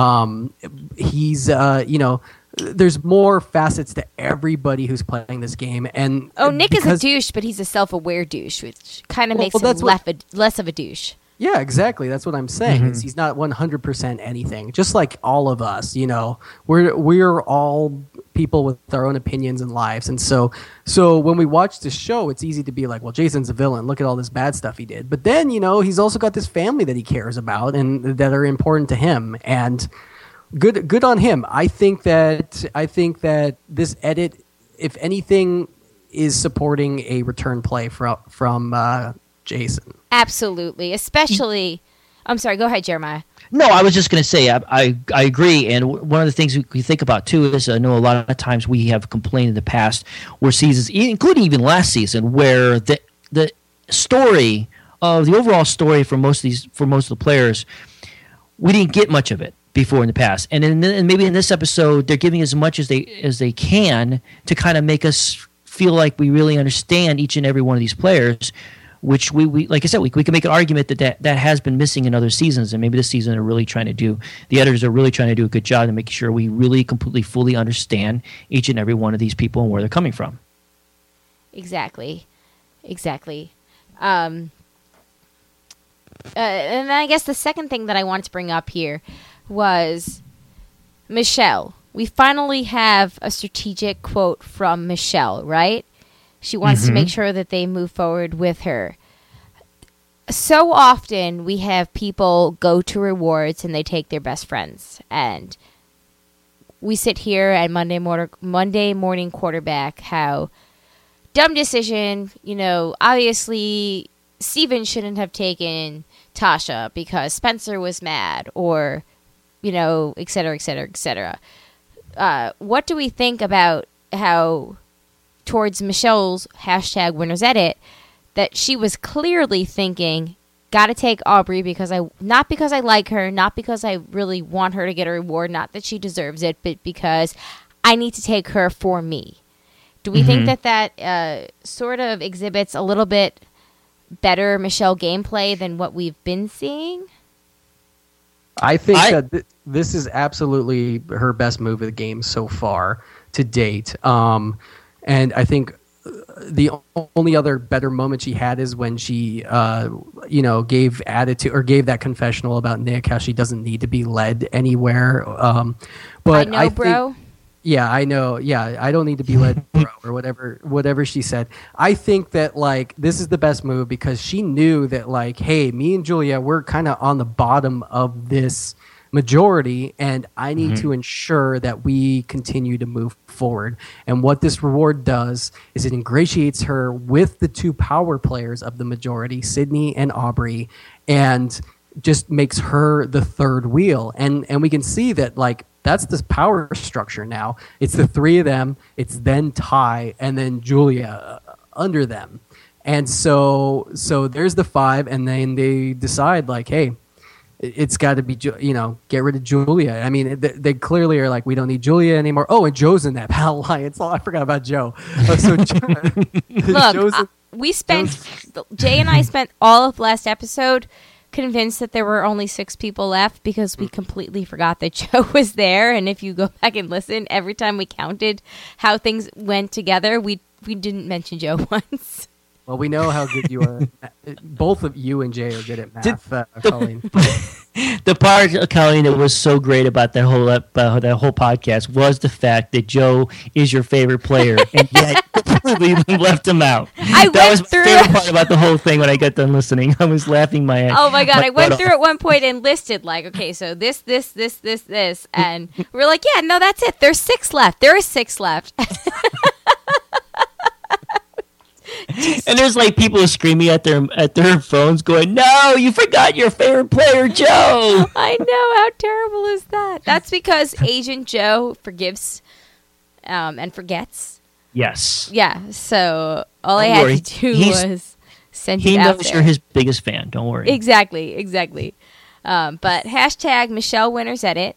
He's, there's more facets to everybody who's playing this game. And Nick is a douche, but he's a self-aware douche, which kind of makes him less of a douche. Yeah, exactly. That's what I'm saying. Is he's not 100% anything. Just like all of us, we're all people with our own opinions and lives. And so when we watch this show, it's easy to be like, well, Jason's a villain. Look at all this bad stuff he did. But then, he's also got this family that he cares about and that are important to him. And good on him. I think that this edit, if anything, is supporting a return play from Jason. Absolutely. Especially, I'm sorry, go ahead, Jeremiah. No, I was just going to say, I agree. And one of the things we think about, too, is I know a lot of times we have complained in the past where seasons, including even last season, where the story of the overall story for most of the players, we didn't get much of it before in the past. And maybe in this episode, they're giving as much as they can to kind of make us feel like we really understand each and every one of these players, which we like I said, we can make an argument that has been missing in other seasons, and maybe this season the editors are really trying to do a good job to make sure we really completely fully understand each and every one of these people and where they're coming from. Exactly. And I guess the second thing that I wanted to bring up here was Michelle. We finally have a strategic quote from Michelle, right? She wants to make sure that they move forward with her. So often we have people go to rewards and they take their best friends. And we sit here at Monday Morning Quarterback, how dumb decision, obviously Steven shouldn't have taken Tasha because Spencer was mad, or, et cetera, et cetera, et cetera. What do we think about how towards Michelle's #winners edit, that she was clearly thinking, gotta take Aubrey not because I like her, not because I really want her to get a reward, not that she deserves it, but because I need to take her for me. Do we think that sort of exhibits a little bit better Michelle gameplay than what we've been seeing? I think that this is absolutely her best move of the game so far to date. And I think the only other better moment she had is when she, gave that confessional about Nick, how she doesn't need to be led anywhere. But I know, bro. Yeah, I know. Yeah, I don't need to be led, bro, or whatever she said. I think that this is the best move because she knew that hey, me and Julia, we're kind of on the bottom of this majority, and I need to ensure that we continue to move forward. And what this reward does is it ingratiates her with the two power players of the majority, Sydney and Aubrey, and just makes her the third wheel. And we can see that that's the power structure now. It's the three of them, it's then Ty, and then Julia under them. And so there's the five, and then they decide hey, it's got to be, get rid of Julia. I mean, they clearly are we don't need Julia anymore. Oh, and Joe's in that Battle Alliance. Oh, I forgot about Joe. Look, Jay and I spent all of last episode convinced that there were only 6 people left because we completely forgot that Joe was there. And if you go back and listen, every time we counted how things went together, we didn't mention Joe once. Well, we know how good you are. Both of you and Jay are good at math, Colleen. The part, Colleen, that was so great about that whole podcast was the fact that Joe is your favorite player, and yet completely left him out. That was my favorite part about the whole thing when I got done listening. I was laughing my Oh my God, I went through at one point and listed like, okay, so this, and we're like, yeah, no, that's it. There's 6 left. There is 6 left. And there's like people screaming at their phones going, no, you forgot your favorite player, Joe. I know. How terrible is that? That's because Agent Joe forgives and forgets. Yes. Yeah. So all I had to do was send it out there. He knows you're his biggest fan. Don't worry. Exactly. But hashtag Michelle Winters Edit.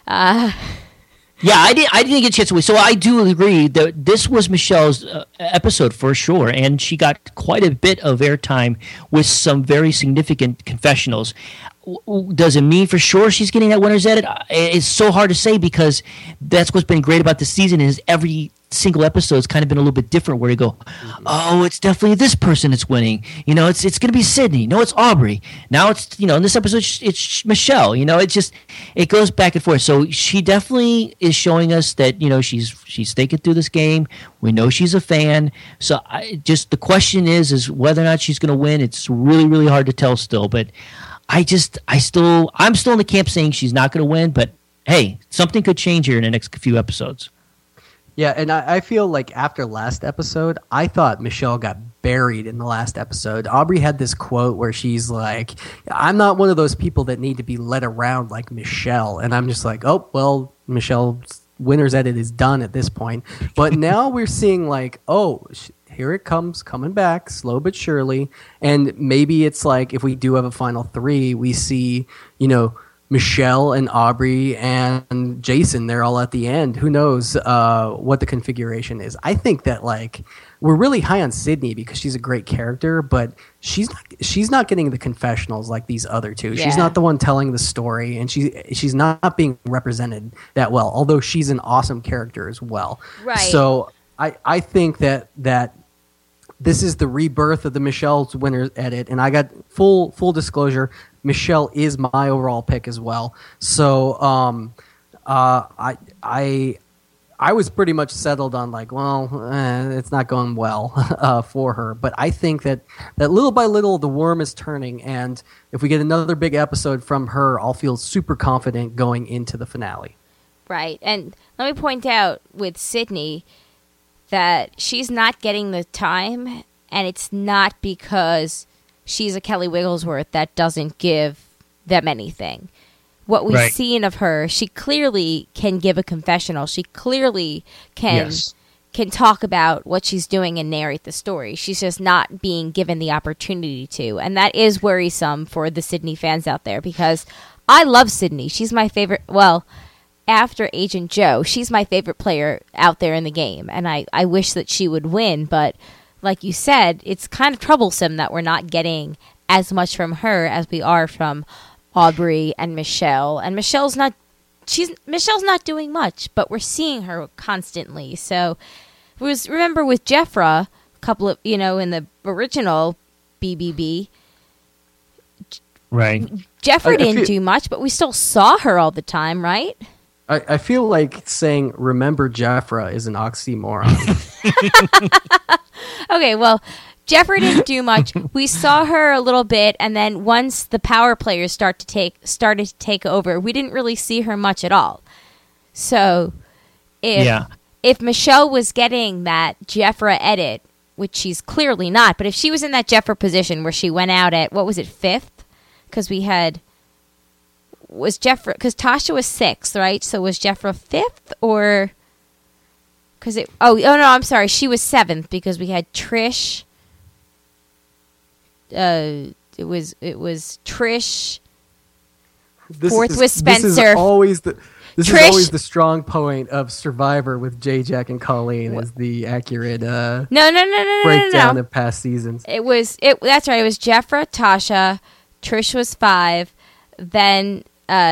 Yeah, I didn't get a chance to wait. So I do agree that this was Michelle's episode for sure, and she got quite a bit of airtime with some very significant confessionals. Does it mean for sure she's getting that winner's edit? It's so hard to say because that's what's been great about the season is every single episode has kind of been a little bit different where you go, oh, it's definitely this person that's winning. You know, it's going to be Sydney. No, it's Aubrey. Now it's, in this episode, it's Michelle. It goes back and forth. So she definitely is showing us that, she's thinking through this game. We know she's a fan. So the question is whether or not she's going to win. It's really, really hard to tell still, but I'm still in the camp saying she's not going to win, but hey, something could change here in the next few episodes. Yeah, and I feel like after last episode, I thought Michelle got buried in the last episode. Aubrey had this quote where she's like, I'm not one of those people that need to be led around like Michelle. And I'm just like, oh, well, Michelle's winner's edit is done at this point. But now we're seeing like, oh, here it comes, coming back, slow but surely. And maybe it's like if we do have a final 3, we see, Michelle and Aubrey and Jason, they're all at the end. Who knows what the configuration is. I think that we're really high on Sydney because she's a great character, but she's not getting the confessionals like these other 2. Yeah. She's not the one telling the story, and she's not being represented that well, although she's an awesome character as well. Right. So I think that this is the rebirth of the Michelle's winner's edit, and I got full disclosure. Michelle is my overall pick as well. So I was pretty much settled on it's not going well for her. But I think that little by little the worm is turning, and if we get another big episode from her, I'll feel super confident going into the finale. Right, and let me point out with Sydney that she's not getting the time, and it's not because she's a Kelly Wigglesworth that doesn't give them anything. What we've seen of her, she clearly can give a confessional. She clearly can talk about what she's doing and narrate the story. She's just not being given the opportunity to. And that is worrisome for the Sydney fans out there because I love Sydney. She's my favorite. Well, after Agent Joe, she's my favorite player out there in the game. And I wish that she would win, but like you said, it's kind of troublesome that we're not getting as much from her as we are from Aubrey and Michelle. And Michelle's not doing much, but we're seeing her constantly. So remember with Jeffra, a couple of in the original BBB, right? Jeffra didn't do much, but we still saw her all the time, right? I feel like saying "remember Jeffra" is an oxymoron. Okay, well, Jeffra didn't do much. We saw her a little bit, and then once the power players started to take over, we didn't really see her much at all. So, if Michelle was getting that Jeffra edit, which she's clearly not, but if she was in that Jeffra position where she went out at, what was it, 5th? Because was Jeffra, because Tasha was 6th, right? So was Jeffra 5th, or I'm sorry, she was 7th because we had Trish. It was Trish. 4th was Spencer. This is always the strong point of Survivor with J. Jack and Colleen is the accurate breakdown of past seasons. That's right. It was Jeffra, Tasha, Trish was 5, then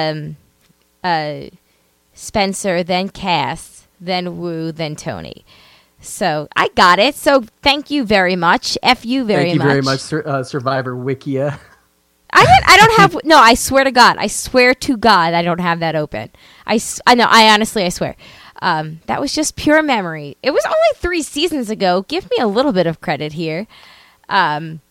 Spencer, then Cass, then Wu, then Tony. So I got it. So thank you very much. F you very much. Thank you very much, Survivor Wikia. I don't have. No, I swear to God. I swear to God, I don't have that open. I know. I honestly, I swear. That was just pure memory. It was only 3 seasons ago. Give me a little bit of credit here. But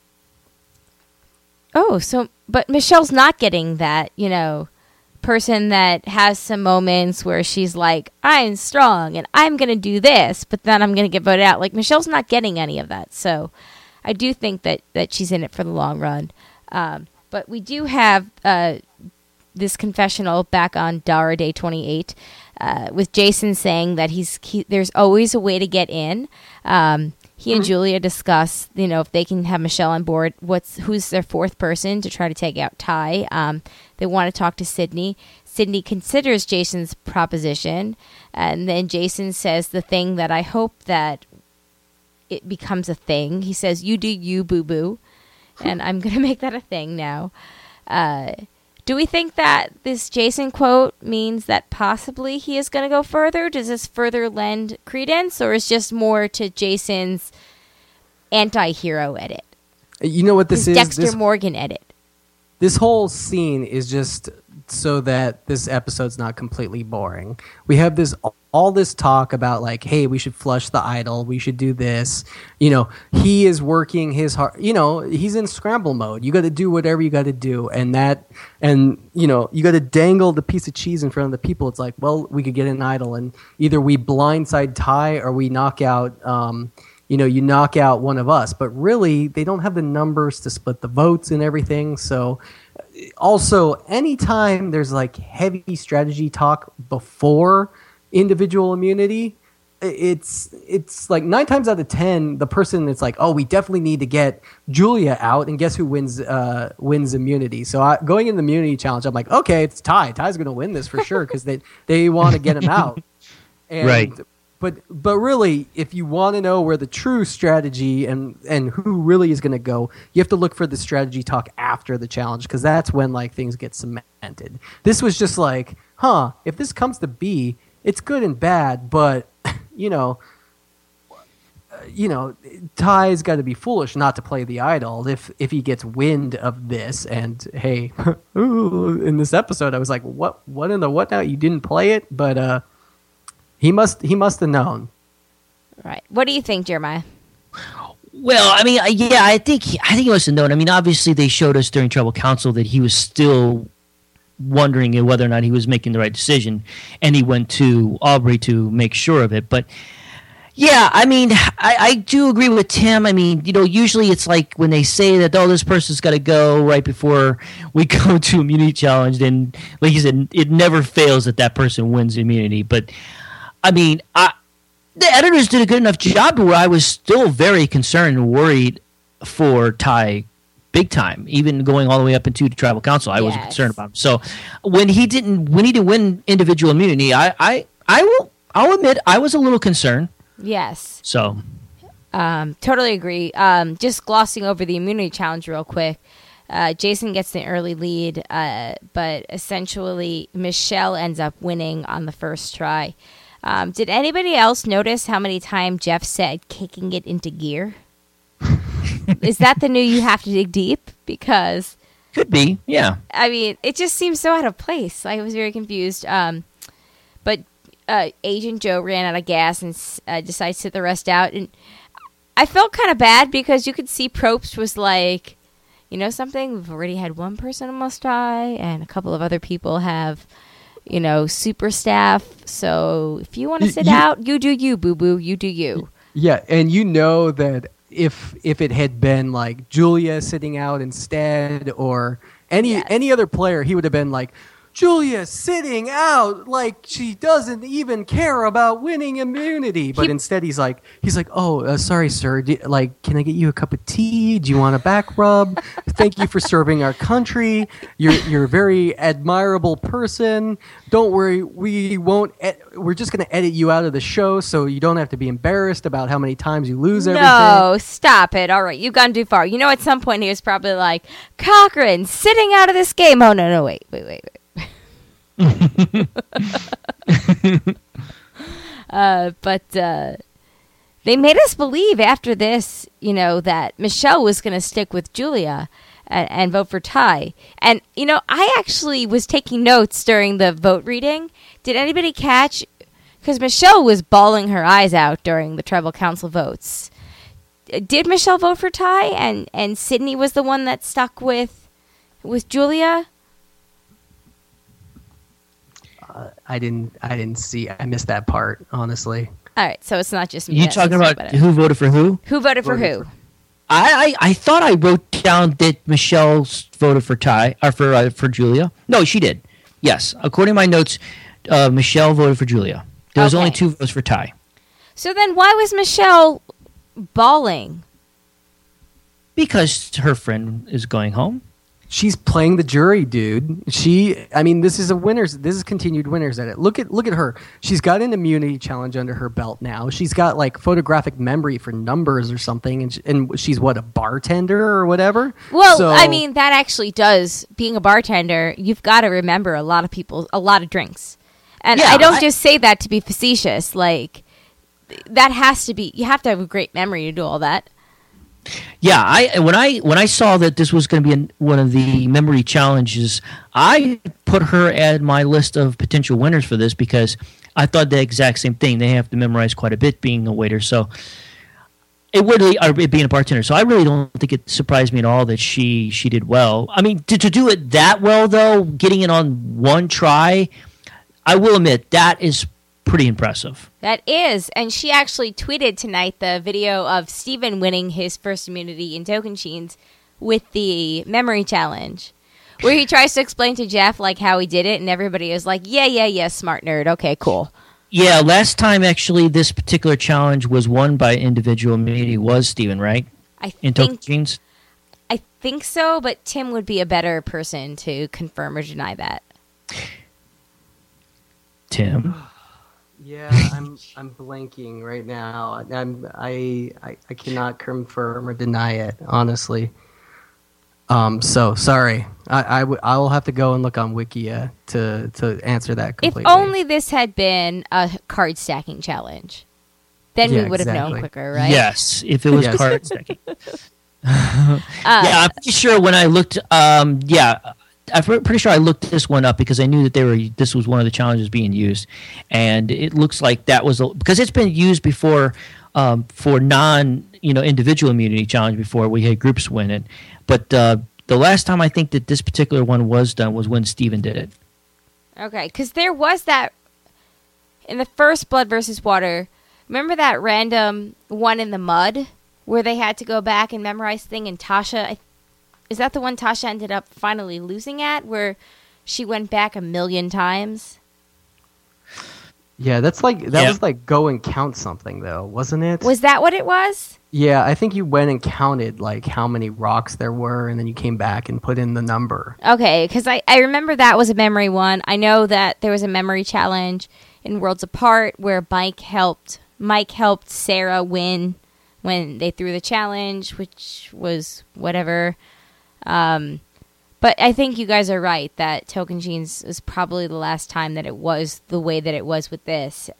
Michelle's not getting that, person that has some moments where she's like, I'm strong and I'm going to do this, but then I'm going to get voted out. Like, Michelle's not getting any of that. So I do think that she's in it for the long run. But we do have this confessional back on Dara Day 28 with Jason saying that there's always a way to get in. He and Julia discuss, if they can have Michelle on board, who's their 4th person to try to take out Ty. They want to talk to Sydney. Sydney considers Jason's proposition, and then Jason says the thing that I hope that it becomes a thing. He says, "You do you, boo-boo," and I'm going to make that a thing now. Do we think that this Jason quote means that possibly he is going to go further? Does this further lend credence, or is just more to Jason's anti-hero edit? You know what this is? Dexter Morgan edit. This whole scene is just so that this episode's not completely boring. We have all this talk about like, hey, we should flush the idol. We should do this. He is working his heart. He's in scramble mode. You got to do whatever you got to do. And you got to dangle the piece of cheese in front of the people. It's like, well, we could get an idol and either we blindside Ty or we knock out, you knock out one of us. But really, they don't have the numbers to split the votes and everything. So also, anytime there's like heavy strategy talk before individual immunity, it's like 9 times out of 10 the person that's like, oh, we definitely need to get Julia out, and guess who wins immunity. So going in the immunity challenge, I'm like, okay, it's Ty's gonna win this for sure because they want to get him out. And, right. But really, if you want to know where the true strategy and who really is going to go, you have to look for the strategy talk after the challenge, because that's when like things get cemented. This was just like, if this comes to be, it's good and bad, but Ty's got to be foolish not to play the idol if he gets wind of this. And hey, in this episode, I was like, what in the what now? You didn't play it, but he must have known. Right. What do you think, Jeremiah? Well, I mean, I think he must have known. I mean, obviously they showed us during Tribal Council that he was still wondering whether or not he was making the right decision, and he went to Aubrey to make sure of it. But yeah, I mean, I do agree with Tim. I mean, usually it's like when they say that, oh, this person's got to go right before we go to immunity challenge, then like you said, it never fails that person wins immunity. But I mean, the editors did a good enough job to where I was still very concerned and worried for Ty big time, even going all the way up into the Tribal Council. I wasn't concerned about him. So when he didn't win individual immunity, I'll admit I was a little concerned. Yes. So totally agree. Just glossing over the immunity challenge real quick. Jason gets the early lead, but essentially Michelle ends up winning on the first try. Did anybody else notice how many times Jeff said kicking it into gear? Is that the new you have to dig deep? Because could be, yeah. I mean, it just seems so out of place. I was very confused. But Agent Joe ran out of gas and decided to sit the rest out. And I felt kind of bad because you could see Probst was like, something? We've already had one person almost die, and a couple of other people have, super staff. So if you want to sit out, you do you, boo-boo. You do you. Yeah, and that if it had been like Julia sitting out instead or any other player, he would have been like, Julia's sitting out like she doesn't even care about winning immunity. But instead he's like, oh, sorry, sir. Can I get you a cup of tea? Do you want a back rub? Thank you for serving our country. You're a very admirable person. Don't worry, we're just going to edit you out of the show so you don't have to be embarrassed about how many times you lose everything. No, stop it. All right, you've gone too far. You know, at some point he was probably like, Cochran, sitting out of this game. Oh, no, wait. But they made us believe after this, you know, that Michelle was going to stick with Julia and vote for Ty. And, you know, I actually was taking notes during the vote reading. Did anybody catch? Because Michelle was bawling her eyes out during the tribal council votes. Did Michelle vote for Ty? And Sydney was the one that stuck with Julia? I didn't see. I missed that part, honestly. All right, so it's not just me. You talking about who voted for who? Who voted for who? I thought I wrote down that Michelle voted for Ty or for Julia. No, she did. Yes, according to my notes, Michelle voted for Julia. There was only 2 votes for Ty. So then, why was Michelle bawling? Because her friend is going home. She's playing the jury, dude. This is continued winners at it. Look at her. She's got an immunity challenge under her belt now. She's got like photographic memory for numbers or something, and she's what, a bartender or whatever. Well, I mean, that actually does. Being a bartender, you've got to remember a lot of drinks, and I don't just say that to be facetious. Like that has to be. You have to have a great memory to do all that. Yeah, when I saw that this was going to be one of the memory challenges, I put her at my list of potential winners for this because I thought the exact same thing. They have to memorize quite a bit being a waiter, so being a bartender. So I really don't think it surprised me at all that she did well. I mean, to do it that well though, getting it on one try, I will admit that is pretty impressive. That is. And she actually tweeted tonight the video of Steven winning his first immunity in Tocantins with the memory challenge, where he tries to explain to Jeff like how he did it, and everybody is like, yeah, smart nerd. Okay, cool. Yeah, last time actually this particular challenge was won by individual immunity was Steven, right? In Tocantins? I think so, but Tim would be a better person to confirm or deny that. Tim? Yeah, I'm blanking right now. I cannot confirm or deny it, honestly. So sorry. I will have to go and look on Wikia to answer that completely. If only this had been a card stacking challenge, then we would have known quicker, right? Yes, if it was card stacking. Yeah, I'm pretty sure when I looked. I'm pretty sure I looked this one up because I knew that this was one of the challenges being used, and it looks like that was because it's been used before for individual immunity challenge before we had groups win it, but the last time I think that this particular one was done was when Steven did it. Okay, because there was that in the first Blood versus Water. Remember that random one in the mud where they had to go back and memorize thing, and Tasha. Is that the one Tasha ended up finally losing at, where she went back 1,000,000 times? Yeah, that was like go and count something, though, wasn't it? Was that what it was? Yeah, I think you went and counted like how many rocks there were, and then you came back and put in the number. Okay, because I remember that was a memory one. I know that there was a memory challenge in Worlds Apart where Mike helped Sarah win when they threw the challenge, which was whatever. But I think you guys are right that Tocantins is probably the last time that it was the way that it was with this.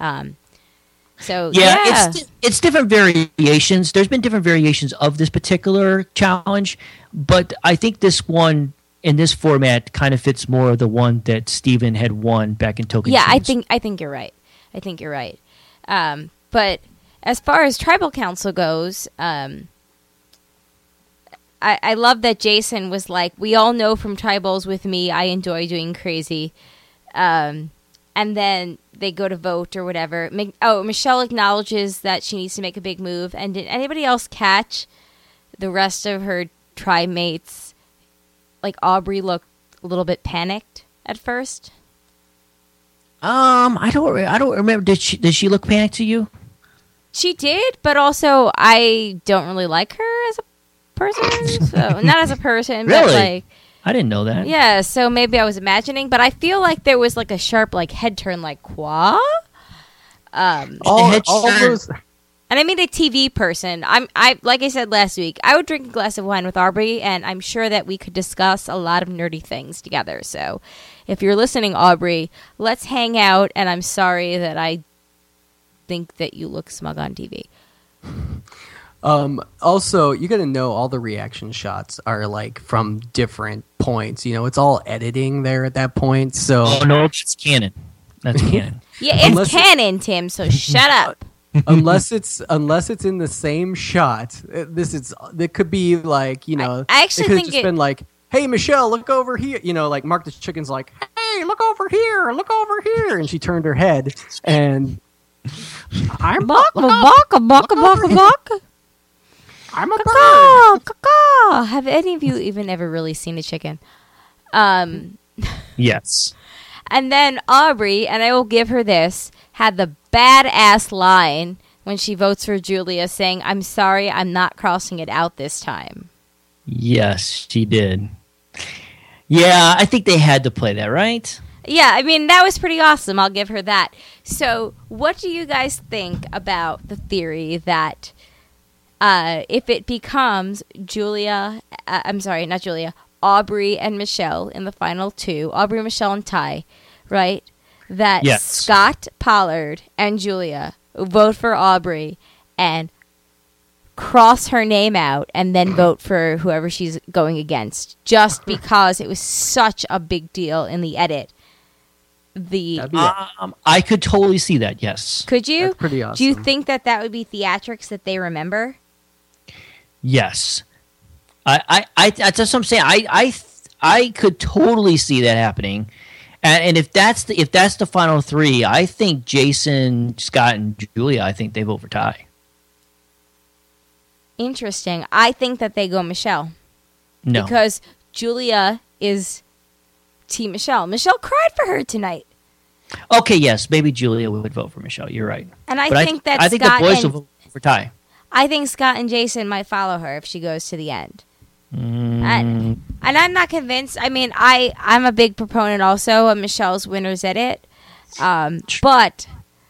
It's different variations. There's been different variations of this particular challenge, but I think this one in this format kind of fits more of the one that Steven had won back in Tocantins. Yeah, I think you're right. But as far as tribal council goes, I love that Jason was like, we all know from tribals with me, I enjoy doing crazy. And then they go to vote or whatever. Michelle acknowledges that she needs to make a big move. And did anybody else catch the rest of her tribe mates? Like Aubrey looked a little bit panicked at first? I don't remember. Did she look panicked to you? She did, but also I don't really like her as a person. So not as a person, Really? but like I didn't know that. yeah. So maybe I was imagining, but I feel like there was like a sharp like head turn, like quoi? All turn. those. And I mean a TV person. I like I said last week, I would drink a glass of wine with Aubrey, and I'm sure that we could discuss a lot of nerdy things together. So, if you're listening, Aubrey, let's hang out. And I'm sorry that I think that you look smug on TV. Also, you got to know all the reaction shots are like from different points. You know, it's all editing there at that point. So Oh no, it's canon. That's canon. Yeah, it's Unless canon, Tim. So shut up. unless it's in the same shot, it could be like, you know, I actually it could have think just it- been like, hey Michelle, look over here. You know, like Mark the Chicken's like, hey, look over here, and she turned her head and I'm Baka baka baka baka baka. I'm a bird. Caw, caw. Have any of you even ever really seen a chicken? Yes. And then Aubrey, and I will give her this, had the badass line when she votes for Julia saying, I'm sorry, I'm not crossing it out this time. Yes, she did. Yeah, I think they had to play that, right? Yeah, I mean, that was pretty awesome. I'll give her that. So, what do you guys think about the theory that if it becomes Aubrey and Michelle in the final two, Aubrey, Michelle, and Ty, right? That Yes. Scott Pollard and Julia vote for Aubrey and cross her name out and then vote for whoever she's going against just because it was such a big deal in the edit. That'd be I could totally see that. Yes. Could you? That's pretty Do you awesome. think that would be theatrics that they remember? Yes. That's what I'm saying. I could totally see that happening. And if that's the final three, I think Jason, Scott, and Julia, I think they vote for Ty. Interesting. I think that they go Michelle. No. Because Julia is Team Michelle. Michelle cried for her tonight. Okay, yes, maybe Julia would vote for Michelle. You're right. And I But think that I think Scott the boys and will vote for Ty. I think Scott and Jason might follow her if she goes to the end. Mm, And I'm not convinced. I mean, I'm a big proponent also of Michelle's Winner's Edit. But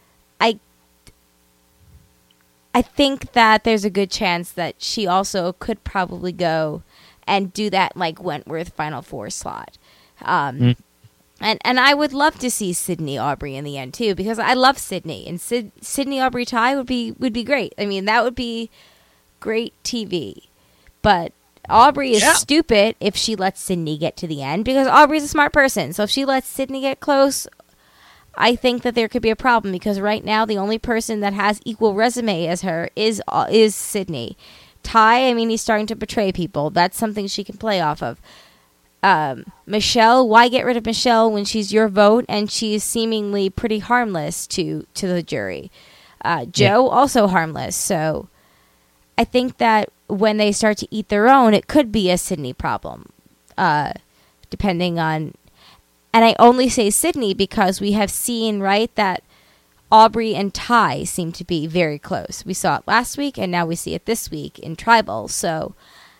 I think that there's a good chance that she also could probably go and do that like Wentworth Final Four slot. And I would love to see Sydney Aubrey in the end too, because I love Sydney, and Sydney Aubrey Ty would be great. I mean, that would be great TV. But Aubrey is stupid if she lets Sydney get to the end, because Aubrey's a smart person. So if she lets Sydney get close, I think that there could be a problem, because right now the only person that has equal resume as her is Sydney. Ty, I mean, he's starting to betray people. That's something she can play off of. Michelle, why get rid of Michelle when she's your vote and she's seemingly pretty harmless to the jury? Joe, also harmless. So I think that when they start to eat their own, it could be a Sydney problem, depending on... And I only say Sydney because we have seen, right, that Aubrey and Ty seem to be very close. We saw it last week, and now we see it this week in Tribal, so...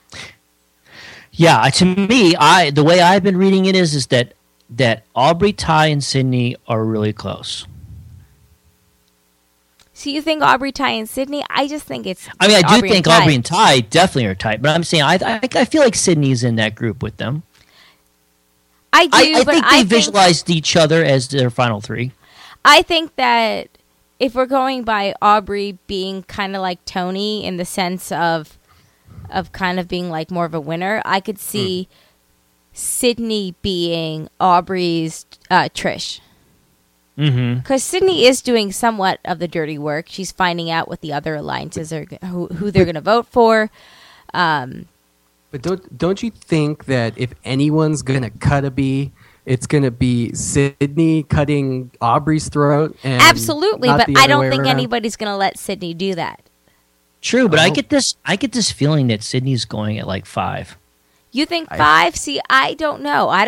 Yeah, to me, the way I've been reading it is that Aubrey, Ty, and Sydney are really close. So you think Aubrey, Ty, and Sydney? I just think it's... I mean, I do Aubrey think and Ty. Aubrey and Ty definitely are tight, but I'm saying I feel like Sydney's in that group with them. I do, I but think I they visualized each other as their final three. I think that if we're going by Aubrey being kind of like Tony in the sense of kind of being like more of a winner, I could see Sydney being Aubrey's Trish. Mm-hmm. Because Sydney is doing somewhat of the dirty work. She's finding out what the other alliances are, who they're going to vote for. But don't you think that if anyone's gonna cut a bee, it's gonna be Sydney cutting Aubrey's throat? And Absolutely, not but the I other don't way think around? anybody's going to let Sydney do that. True, but Oh. I get this feeling that Sydney's going at like 5. You think 5? See, I don't know.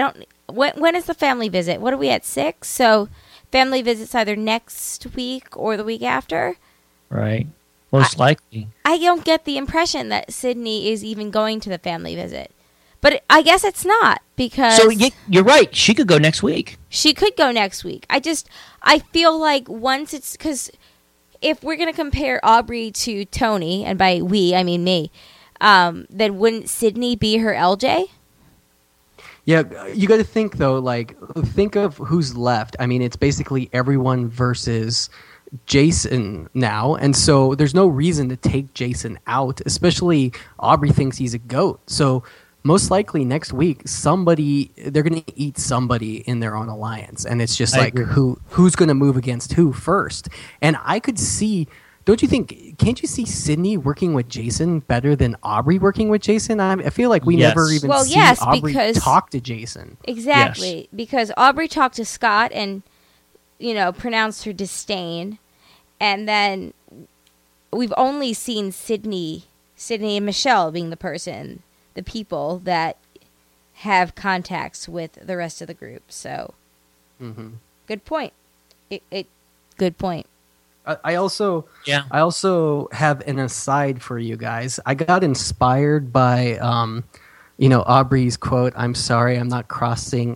when is the family visit? What are we at, 6? So family visit's either next week or the week after. Right. Most likely. I don't get the impression that Sydney is even going to the family visit. But I guess it's not, because... So you're right. She could go next week. She could go next week. I feel like once it's... Because if we're going to compare Aubrey to Tony, and by we, I mean me, then wouldn't Sydney be her LJ? Yeah, you got to think, though, think of who's left. I mean, it's basically everyone versus Jason now, and so there's no reason to take Jason out, especially Aubrey thinks he's a goat. So most likely next week, they're going to eat somebody in their own alliance, and it's just who's going to move against who first. And I could see... Can't you see Sydney working with Jason better than Aubrey working with Jason? I feel like we never even see Aubrey talk to Jason. Exactly. Yes. Because Aubrey talked to Scott and, pronounced her disdain. And then we've only seen Sydney and Michelle being the people that have contacts with the rest of the group. So, Good point. Good point. I also have an aside for you guys. I got inspired by Aubrey's quote, "I'm sorry, I'm not crossing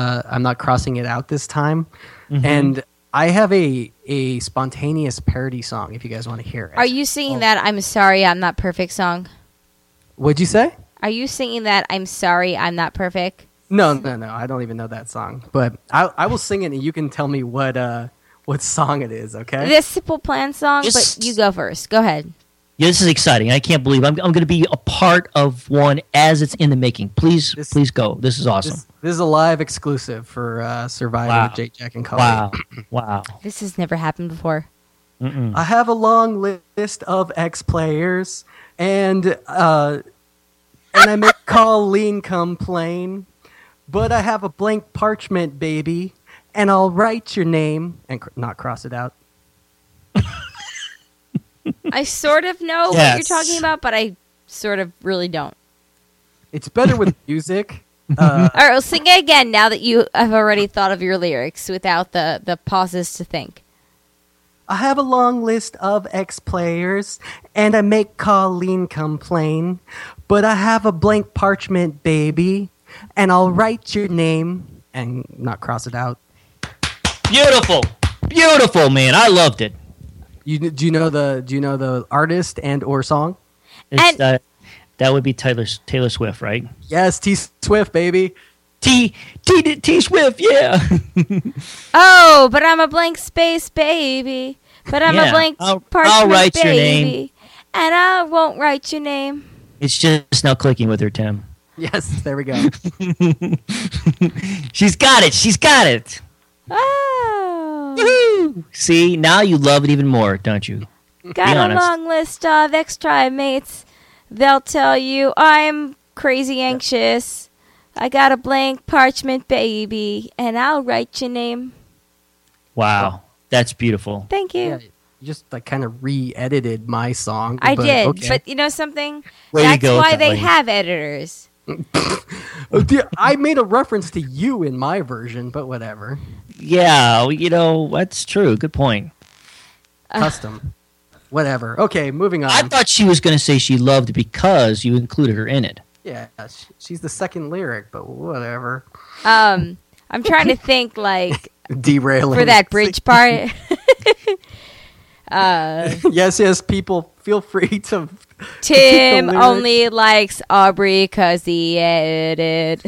it out this time." And I have a spontaneous parody song if you guys want to hear it. Are you singing that "I'm sorry, I'm not perfect" song? What'd you say? Are you singing that "I'm sorry, I'm not perfect"? No. I don't even know that song, but I will sing it, and you can tell me what song it is, okay? This Simple Plan song, but you go first. Go ahead. Yeah, this is exciting. I can't believe I'm going to be a part of one as it's in the making. Please go. This is awesome. This is a live exclusive for Survivor with Jake, Jack, and Cody. Wow. This has never happened before. Mm-mm. I have a long list of ex-players, and I make Colleen complain, but I have a blank parchment, baby. And I'll write your name and not cross it out. I sort of know what you're talking about, but I sort of really don't. It's better with music. All right, well, sing it again now that you have already thought of your lyrics without the pauses to think. I have a long list of ex-players, and I make Colleen complain. But I have a blank parchment, baby, and I'll write your name and not cross it out. Beautiful, man. I loved it. Do you know the artist and or song? That would be Taylor Swift, right? Yes, T Swift, baby. T Swift, yeah. Oh, but I'm a blank space, baby. But I'm a blank parchment, I'll write baby. Your name. And I won't write your name. It's just now clicking with her, Tim. Yes, there we go. She's got it. Oh. Woo-hoo! See, now you love it even more, don't you? Got a long list of ex-tribe mates. They'll tell you I'm crazy anxious. I got a blank parchment, baby, and I'll write your name. Wow, that's beautiful. Thank you. Yeah, you just kind of re-edited my song. I did, okay. but you know something? Way That's to go, why they Kelly. have editors. I made a reference to you in my version, but whatever. Yeah, that's true. Good point. Custom. Whatever. Okay, moving on. I thought she was going to say she loved it because you included her in it. Yeah, she's the second lyric, but whatever. I'm trying to think Derailing. for that bridge part. Yes, people, feel free to. Tim only likes Aubrey because he edited.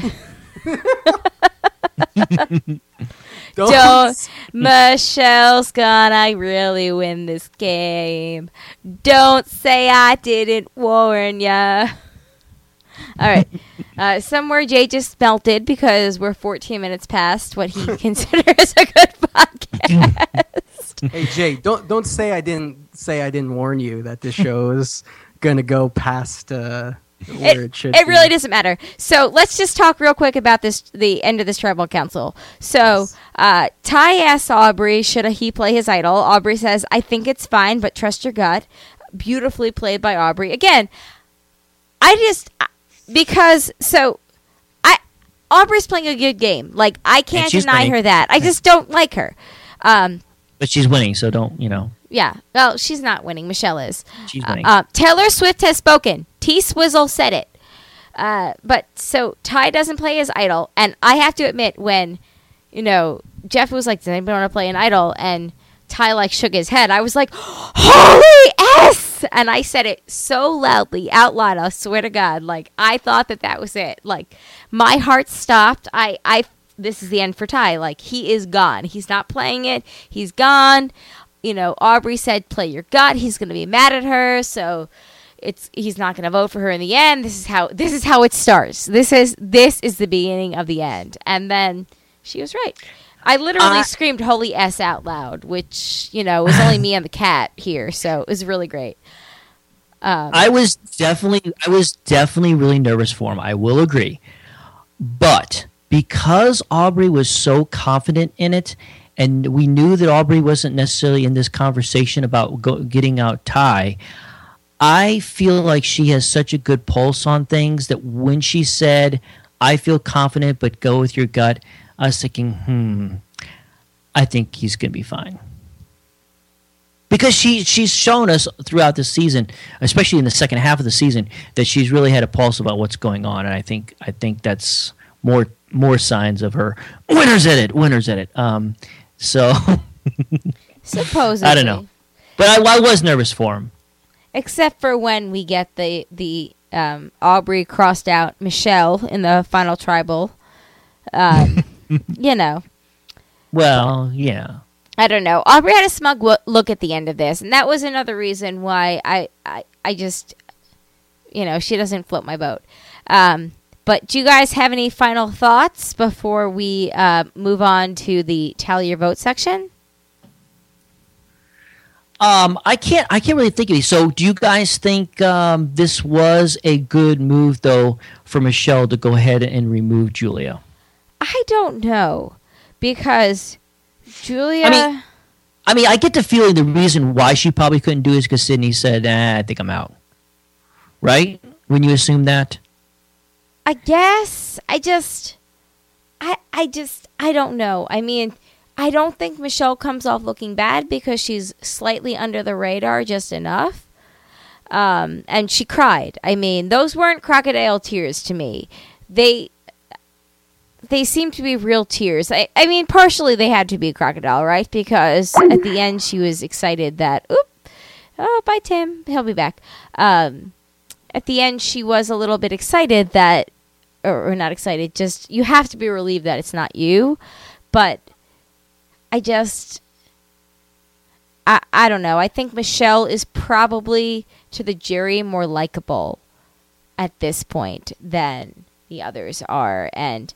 Don't. Michelle's gonna really win this game. Don't say I didn't warn ya. All right. Somewhere Jay just melted because we're 14 minutes past what he considers a good podcast. Hey Jay, don't say I didn't warn you that this show is gonna go past where it should. It really doesn't matter. So let's just talk real quick about the end of this tribal council. So Ty asks Aubrey, should he play his idol? Aubrey says, I think it's fine, but trust your gut. Beautifully played by Aubrey. Again, Aubrey's playing a good game. Like, I can't deny winning. her that. I just don't like her. But she's winning, so don't, Yeah. Well, she's not winning. Michelle is. she's winning. Taylor Swift has spoken. T-Swizzle said it. But so Ty doesn't play as Idol, and I have to admit, when Jeff was like, "Does anybody want to play an Idol?" and Ty like shook his head, I was like, "Holy S!" and I said it so loudly out loud. I swear to God, like I thought that was it. Like my heart stopped. This is the end for Ty. Like he is gone. He's not playing it. He's gone. Aubrey said, "Play your gut." He's going to be mad at her, so he's not going to vote for her in the end. This is how it starts. This is the beginning of the end. And then she was right. I literally screamed "Holy S" out loud, which was only me and the cat here, so it was really great. I was definitely really nervous for him. I will agree, but because Aubrey was so confident in it, and we knew that Aubrey wasn't necessarily in this conversation about getting out Ty, I feel like she has such a good pulse on things that when she said, "I feel confident, but go with your gut," I was thinking, I think he's going to be fine. Because she's shown us throughout the season, especially in the second half of the season, that she's really had a pulse about what's going on, and I think that's more signs of her winners at it. So supposedly, I don't know, but I was nervous for him. Except for when we get the Aubrey crossed out Michelle in the final tribal. Well, yeah. I don't know. Aubrey had a smug look at the end of this, and that was another reason why I just, she doesn't float my boat. But do you guys have any final thoughts before we move on to the tally your vote section? I can't really think of it. So do you guys think this was a good move, though, for Michelle to go ahead and remove Julia? I don't know, because Julia... I mean, I get the feeling the reason why she probably couldn't do it is because Sydney said, I think I'm out. Right? When you assume that? I guess. I don't know. I mean, I don't think Michelle comes off looking bad because she's slightly under the radar just enough. And she cried. I mean, those weren't crocodile tears to me. They seem to be real tears. I mean, partially they had to be crocodile, right? Because at the end she was excited that, bye Tim, he'll be back. At the end she was a little bit excited that, or not excited, just you have to be relieved that it's not you. But I don't know. I think Michelle is probably to the jury more likable at this point than the others are, and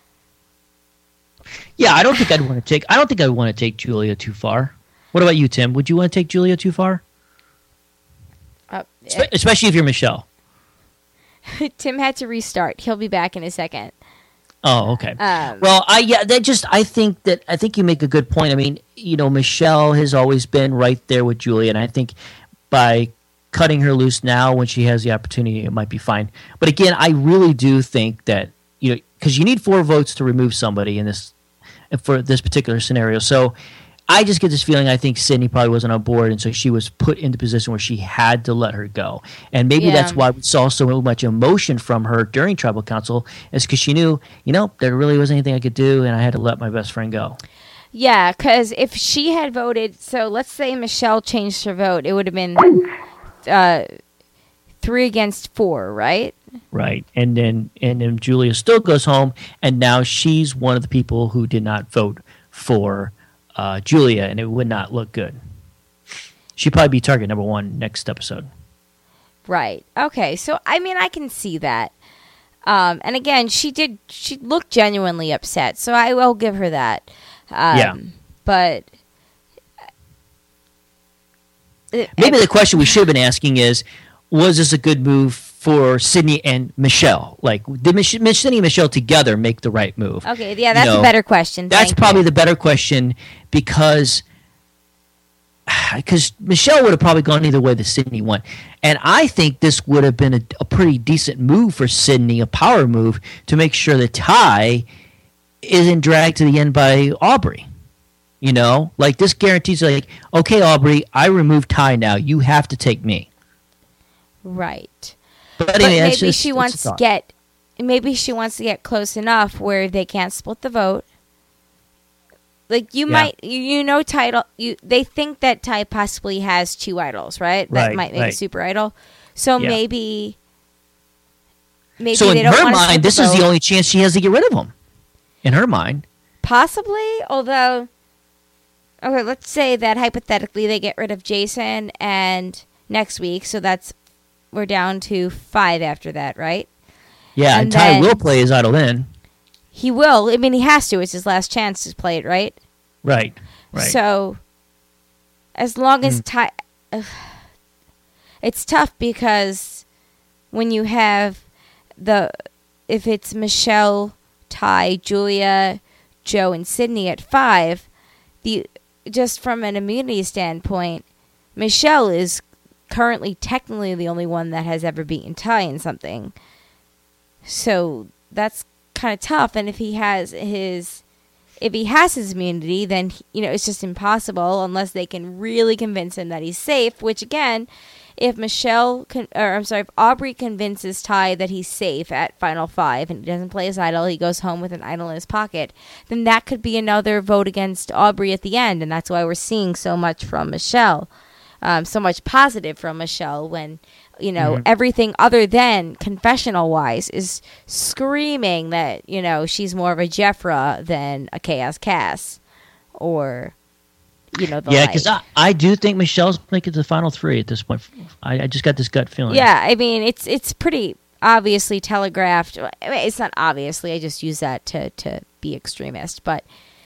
yeah, I don't think I would want to take Julia too far. What about you, Tim? Would you want to take Julia too far? Especially if you're Michelle. Tim had to restart. He'll be back in a second. Oh, okay. I think you make a good point. I mean, Michelle has always been right there with Julia, and I think by cutting her loose now when she has the opportunity, it might be fine. But again, I really do think that because you need 4 votes to remove somebody for this particular scenario. So I just get this feeling I think Sydney probably wasn't on board, and so she was put in the position where she had to let her go. And maybe that's why we saw so much emotion from her during Tribal Council, is because she knew, there really wasn't anything I could do, and I had to let my best friend go. Yeah, because if she had voted, so let's say Michelle changed her vote, it would have been 3 against 4, right? Right, and then Julia still goes home, and now she's one of the people who did not vote for Julia, and it would not look good. She'd probably be target number 1 next episode. Right. Okay. So I mean, I can see that. And again, she looked genuinely upset, so I will give her that. But maybe the question we should have been asking is, was this a good move for Sydney and Michelle? Like, did Sydney and Michelle together make the right move? Okay, yeah, that's a better question. That's probably the better question, because because Michelle would have probably gone either way that Sydney won. And I think this would have been a pretty decent move for Sydney, a power move, to make sure that Ty isn't dragged to the end by Aubrey. You know? Like, this guarantees, like, okay, Aubrey, I removed Ty now. You have to take me. Right. But anyway, maybe she wants to get close enough where they can't split the vote. Like they think that Ty possibly has 2 idols, right? That might make a super idol. So maybe so in they don't her want mind, this is the only chance she has to get rid of him. In her mind, possibly. Although, okay, let's say that hypothetically they get rid of Jason and next week, so we're down to 5 after that, right? Yeah, and Ty will play his idol in. He will. I mean, he has to. It's his last chance to play it, right? Right. So, as long as Ty... it's tough because when you have if it's Michelle, Ty, Julia, Joe, and Sydney at 5, just from an immunity standpoint, Michelle is currently technically the only one that has ever beaten Ty in something. So, that's kind of tough, and if he has his immunity, then it's just impossible unless they can really convince him that he's safe. Which again, if Aubrey convinces Ty that he's safe at Final 5 and he doesn't play his idol, he goes home with an idol in his pocket, then that could be another vote against Aubrey at the end, and that's why we're seeing so much from Michelle, so much positive from Michelle when. Everything other than confessional-wise is screaming that, she's more of a Jeffra than a Chaos Cass or, because I do think Michelle's making the final 3 at this point. I just got this gut feeling. Yeah, I mean, it's pretty obviously telegraphed. I mean, it's not obviously. I just use that to be extremist. But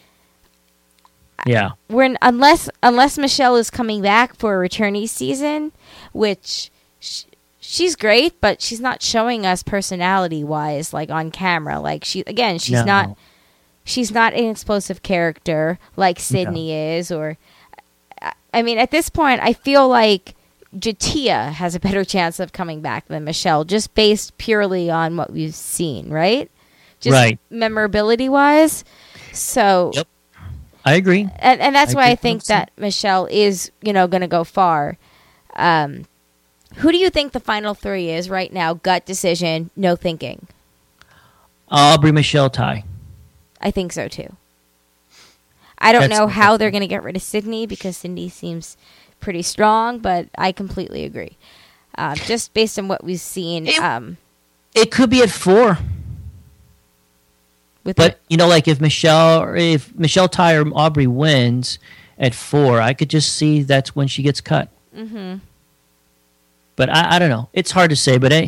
yeah, unless Michelle is coming back for a returnee season, which... She's great, but she's not showing us personality-wise, like on camera. Like she's not an explosive character like Sydney is. Or, I mean, at this point, I feel like Jatia has a better chance of coming back than Michelle, just based purely on what we've seen, right? Just memorability-wise. So, yep, I agree, and that's why I think that Michelle is, going to go far. Who do you think the final 3 is right now? Gut decision, no thinking. Aubrey, Michelle, Ty. I think so too. I don't know how they're going to get rid of Sydney because Sydney seems pretty strong, but I completely agree. Just based on what we've seen. It could be at 4. But if Michelle, Ty, or Aubrey wins at 4, I could just see that's when she gets cut. Mm-hmm. But I don't know. It's hard to say, but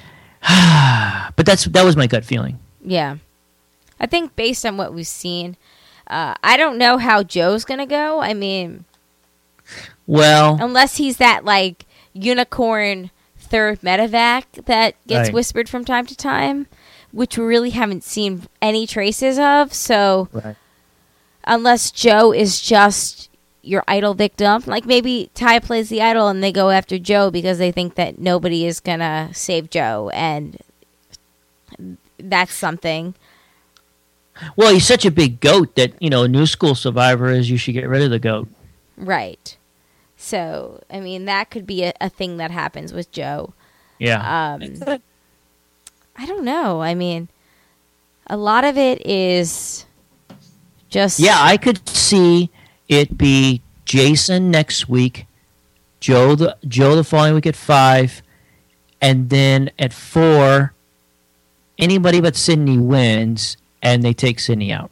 that was my gut feeling. Yeah. I think based on what we've seen, I don't know how Joe's going to go. I mean, well, unless he's that like unicorn third medevac that gets whispered from time to time, which we really haven't seen any traces of. So unless Joe is just your idol victim, like maybe Ty plays the idol and they go after Joe because they think that nobody is gonna save Joe, and that's something. Well, he's such a big goat that a new school survivor is you should get rid of the goat, right? So I mean that could be a thing that happens with Joe. Yeah. I don't know. I mean, a lot of it is just I could see it be Jason next week, Joe the following week at 5, and then at 4, anybody but Sydney wins, and they take Sydney out.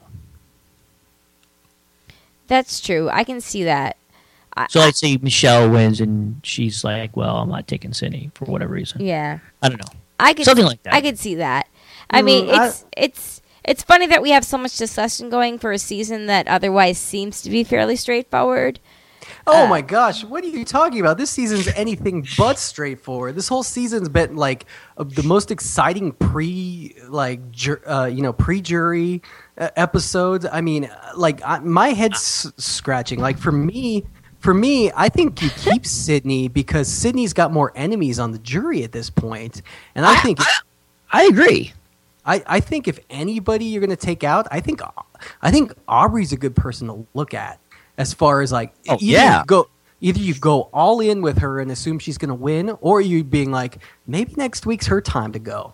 That's true. I can see that. So I'd say Michelle wins, and she's like, "Well, I'm not taking Sydney for whatever reason." Yeah, I don't know. Something like that. I could see that. I mean, it's funny that we have so much discussion going for a season that otherwise seems to be fairly straightforward. Oh my gosh, what are you talking about? This season's anything but straightforward. This whole season's been like the most exciting pre-jury episodes. I mean, my head's scratching. Like for me, for me, I think you keep Sydney because Sydney's got more enemies on the jury at this point, and I think I agree. I think if anybody you're going to take out, I think Aubrey's a good person to look at as far as like either you go all in with her and assume she's going to win, or you being like maybe next week's her time to go.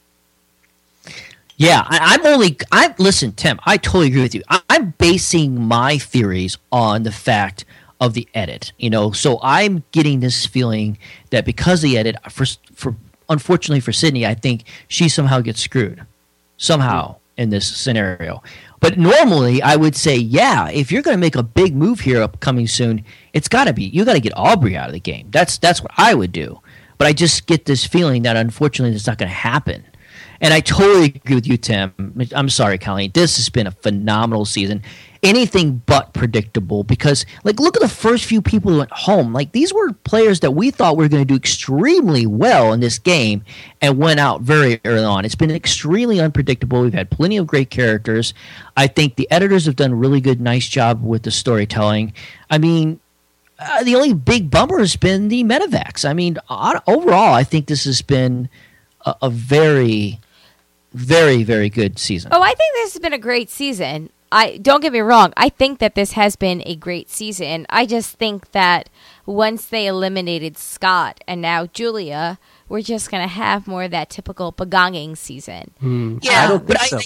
Yeah, listen, Tim, I totally agree with you. I'm basing my theories on the fact of the edit, so I'm getting this feeling that because of the edit, for unfortunately for Sydney, I think she somehow gets screwed somehow in this scenario. But normally I would say, yeah, if you're going to make a big move here upcoming soon, you got to get Aubrey out of the game. That's what I would do. But I just get this feeling that unfortunately it's not going to happen. And I totally agree with you, Tim. I'm sorry, Colleen. This has been a phenomenal season. Anything but predictable because, look at the first few people who went home. These were players that we thought were going to do extremely well in this game and went out very early on. It's been extremely unpredictable. We've had plenty of great characters. I think the editors have done a really good, nice job with the storytelling. I mean, the only big bummer has been the medevacs. I mean, overall, I think this has been a very, very, very good season. Oh, I think this has been a great season. Don't get me wrong. I think that this has been a great season. I just think that once they eliminated Scott and now Julia, we're just going to have more of that typical Pagonging season. Yeah, I don't think so.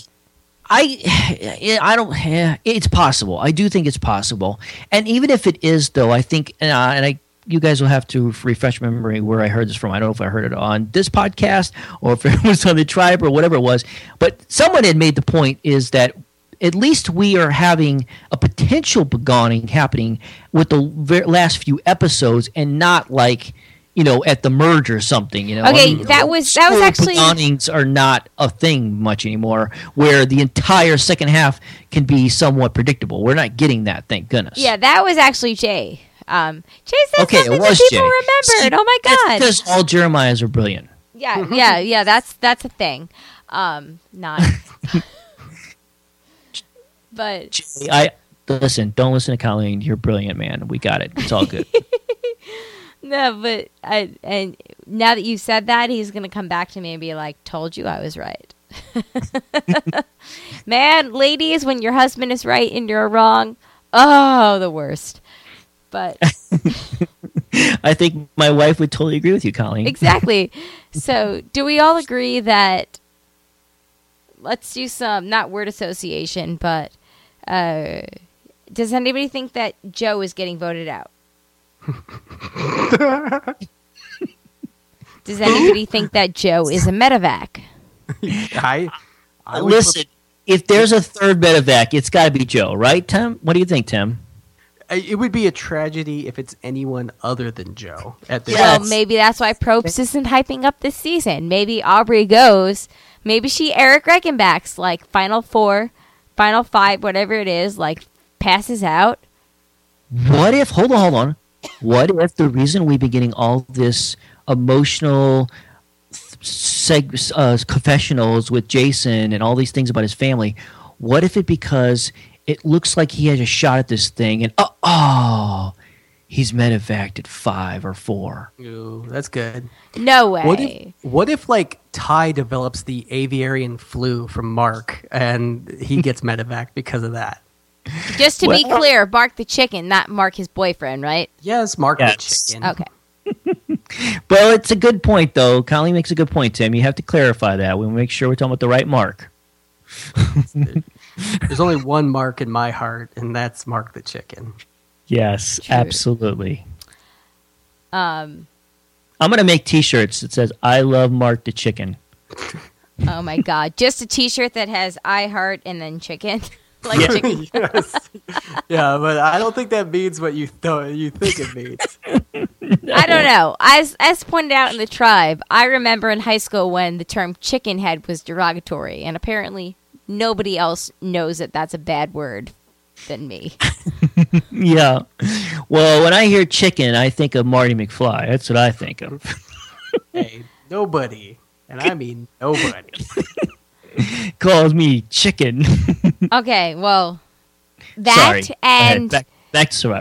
I don't. It's possible. I do think it's possible. And even if it is, though, I think, you guys will have to refresh my memory where I heard this from. I don't know if I heard it on this podcast or if it was on the Tribe or whatever it was. But someone had made the point is that at least we are having a potential Pagonging happening with the last few episodes and not at the merge or something. Okay, that was actually Pagongings are not a thing much anymore. Where the entire second half can be somewhat predictable. We're not getting that, thank goodness. Yeah, that was actually Jay. Jay said okay, something it was that people Jay. remembered. Oh my god! That's because all Jeremiahs are brilliant. Yeah. That's a thing. Not. But Jay, don't listen to Colleen. You're brilliant, man. We got it. It's all good. No, but and now that you said that, he's gonna come back to me and be like, "Told you I was right." Man, ladies, when your husband is right and you're wrong, oh, the worst. But I think my wife would totally agree with you, Colleen. Exactly. So, do we all agree that? Let's do some not word association, but does anybody think that Joe is getting voted out? Does anybody think that Joe is a medevac? I listen. If there's a third medevac, it's got to be Joe, right, Tim? What do you think, Tim? It would be a tragedy if it's anyone other than Joe at this. Well, maybe that's why Probst isn't hyping up this season. Maybe Aubrey goes. Maybe she Eric Reichenbach's Final 4, Final 5, whatever it is, passes out. What if? Hold on. What if the reason we've been getting all this emotional confessionals with Jason and all these things about his family? What if it because it looks like he has a shot at this thing and he's medevaced at 5 or 4? Ooh, that's good. No way. What if Ty develops the aviarian flu from Mark and he gets medevac because of that? Just to be clear, Mark the chicken, not Mark his boyfriend, right? Yes, Mark the chicken. Okay. Well, it's a good point, though. Colleen makes a good point, Tim. You have to clarify that. We'll make sure we're talking about the right Mark. There's only one Mark in my heart, and that's Mark the chicken. Yes, True. Absolutely. I'm going to make T-shirts that says, I love Mark the chicken. Oh, my God. Just a T-shirt that has I heart and then chicken. Chicken. Yes. Yeah, but I don't think that means what you think it means. No. I don't know. As pointed out in the Tribe, I remember in high school when the term chicken head was derogatory, and apparently nobody else knows that that's a bad word than me. Yeah. Well, when I hear chicken, I think of Marty McFly. That's what I think of. Hey, nobody, and I mean nobody, calls me chicken. Okay, well, that Sorry. and back to Survivor.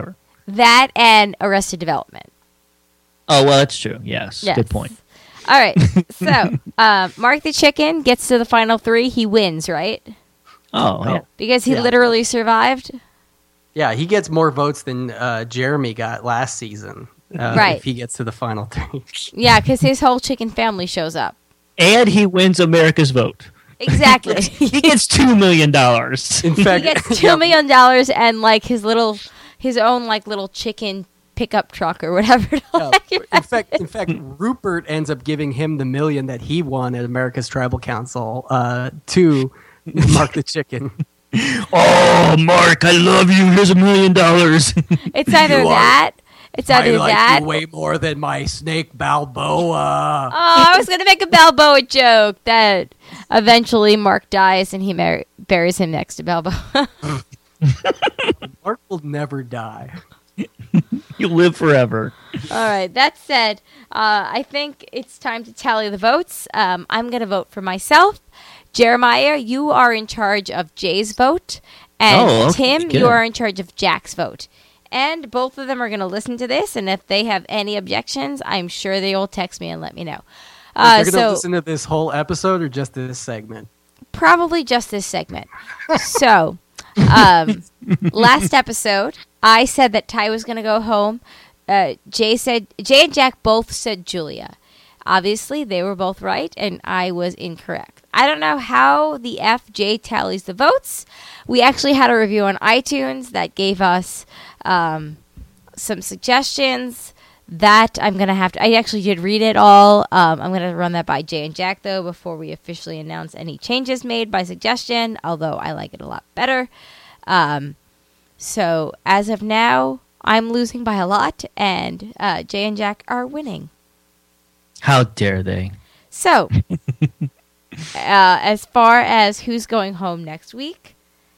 That and Arrested Development. Oh, well, that's true. Yes. Good point. All right. So, Mark the Chicken gets to the final 3. He wins, right? Oh, yeah. Because he literally survived? Yeah, he gets more votes than Jeremy got last season. Right. If he gets to the final 3. Yeah, because his whole chicken family shows up. And he wins America's vote. Exactly. He gets $2 million. In fact, He gets $2 million and like his own like little chicken pickup truck or whatever. In fact, Rupert ends up giving him the $1 million that he won at America's Tribal Council to Mark the Chicken. Oh, Mark, I love you. Here's $1 million. It's either that. It's either that. You way more than my snake Balboa. Oh, I was gonna make a Balboa joke that eventually Mark dies and he buries him next to Balboa. Mark will never die. You'll live forever. All right. That said, I think it's time to tally the votes. I'm going to vote for myself. Jeremiah, you are in charge of Jay's vote. And Tim, you are in charge of Jack's vote. And both of them are going to listen to this. And if they have any objections, I'm sure they will text me and let me know. They're going to listen to this whole episode or just this segment? Probably just this segment. So, last episode, I said that Ty was going to go home. Jay and Jack both said Julia. Obviously, they were both right, and I was incorrect. I don't know how the FJ tallies the votes. We actually had a review on iTunes that gave us some suggestions that I'm going to have to... I actually did read it all. I'm going to run that by Jay and Jack, though, before we officially announce any changes made by suggestion, although I like it a lot better. So, as of now, I'm losing by a lot, and Jay and Jack are winning. How dare they? So, as far as who's going home next week,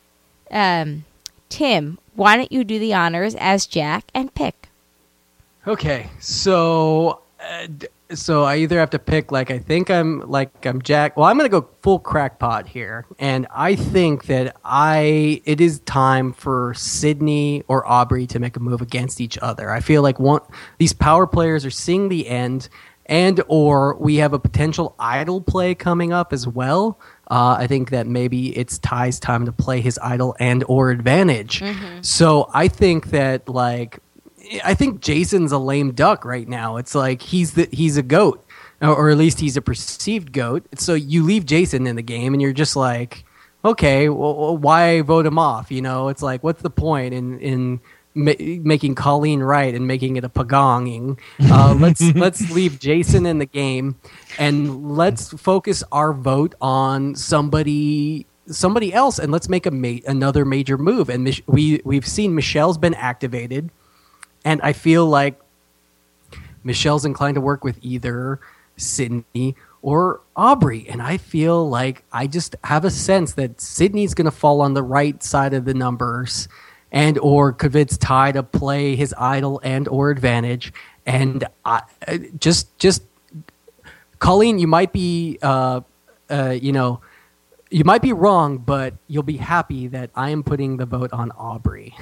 Tim, why don't you do the honors as Jack and pick? Okay, so I either have to pick I think I'm Jack. Well, I'm going to go full crackpot here, and I think that it is time for Sydney or Aubrey to make a move against each other. I feel like these power players are seeing the end, and or we have a potential idol play coming up as well. I think that maybe it's Ty's time to play his idol and or advantage. Mm-hmm. So I think that I think Jason's a lame duck right now. It's like he's a goat, or at least he's a perceived goat. So you leave Jason in the game, and you're just like, okay, well, why vote him off? You know, it's like, what's the point in making Colleen right and making it a pagonging? Let's leave Jason in the game, and let's focus our vote on somebody else, and let's make another major move. And we've seen Michelle's been activated. And I feel like Michelle's inclined to work with either Sydney or Aubrey. And I feel like I just have a sense that Sydney's going to fall on the right side of the numbers and or convince Ty to play his idol and or advantage. And just Colleen, you might be, you might be wrong, but you'll be happy that I am putting the vote on Aubrey.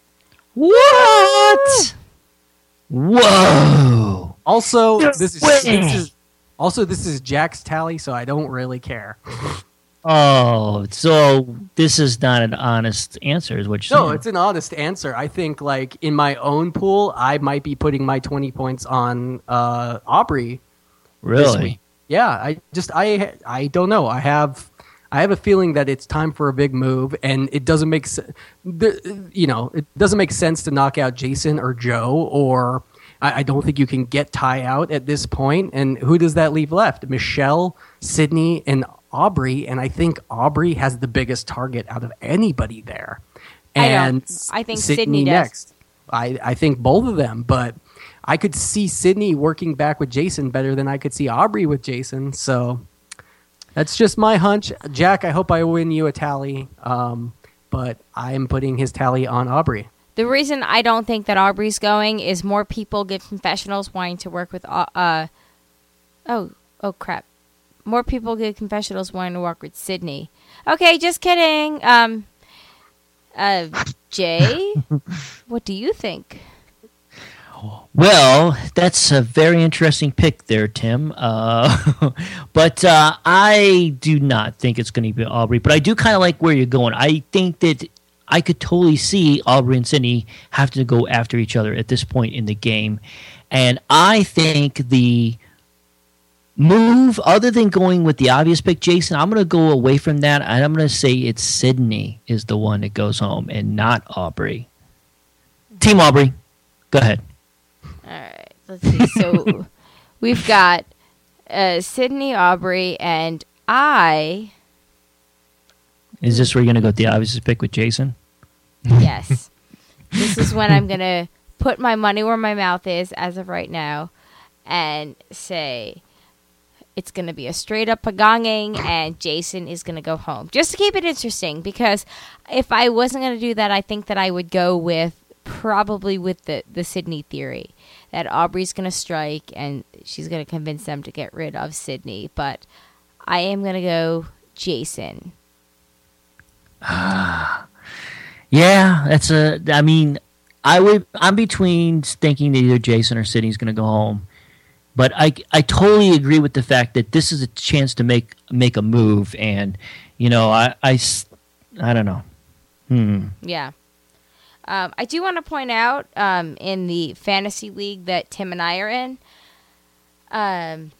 What? Whoa! Also, this is Jack's tally, so I don't really care. Oh, so this is not an honest answer, is what you're saying? No, it's an honest answer. I think, in my own pool, I might be putting my 20 points on Aubrey. Really? Yeah, I don't know. I have a feeling that it's time for a big move, and it doesn't make it doesn't make sense to knock out Jason or Joe, or I don't think you can get Ty out at this point. And who does that leave left? Michelle, Sydney, and Aubrey. And I think Aubrey has the biggest target out of anybody there. And I think Sydney does. Next. I think both of them, but I could see Sydney working back with Jason better than I could see Aubrey with Jason. So that's just my hunch. Jack, I hope I win you a tally, but I am putting his tally on Aubrey. The reason I don't think that Aubrey's going is more people give confessionals wanting to work with... oh, crap. More people give confessionals wanting to work with Sydney. Okay, just kidding. Jay, what do you think? Well, that's a very interesting pick there, Tim. But I do not think it's going to be Aubrey. But I do kind of like where you're going. I think that I could totally see Aubrey and Sydney have to go after each other at this point in the game. And I think the move, other than going with the obvious pick, Jason, I'm going to go away from that. And I'm going to say it's Sydney is the one that goes home and not Aubrey. Team Aubrey, go ahead. All right, let's see. So we've got Sydney, Aubrey, and I. Is this where you're going to go with the obvious pick with Jason? Yes. This is when I'm going to put my money where my mouth is as of right now and say it's going to be a straight up pagonging and Jason is going to go home. Just to keep it interesting, because if I wasn't going to do that, I think that I would go with probably with the Sydney theory that Aubrey's going to strike and she's going to convince them to get rid of Sydney. But I am going to go Jason. Yeah, I'm between thinking that either Jason or Sydney's going to go home. But I totally agree with the fact that this is a chance to make a move. And, I don't know. Yeah. I do want to point out in the fantasy league that Tim and I are in.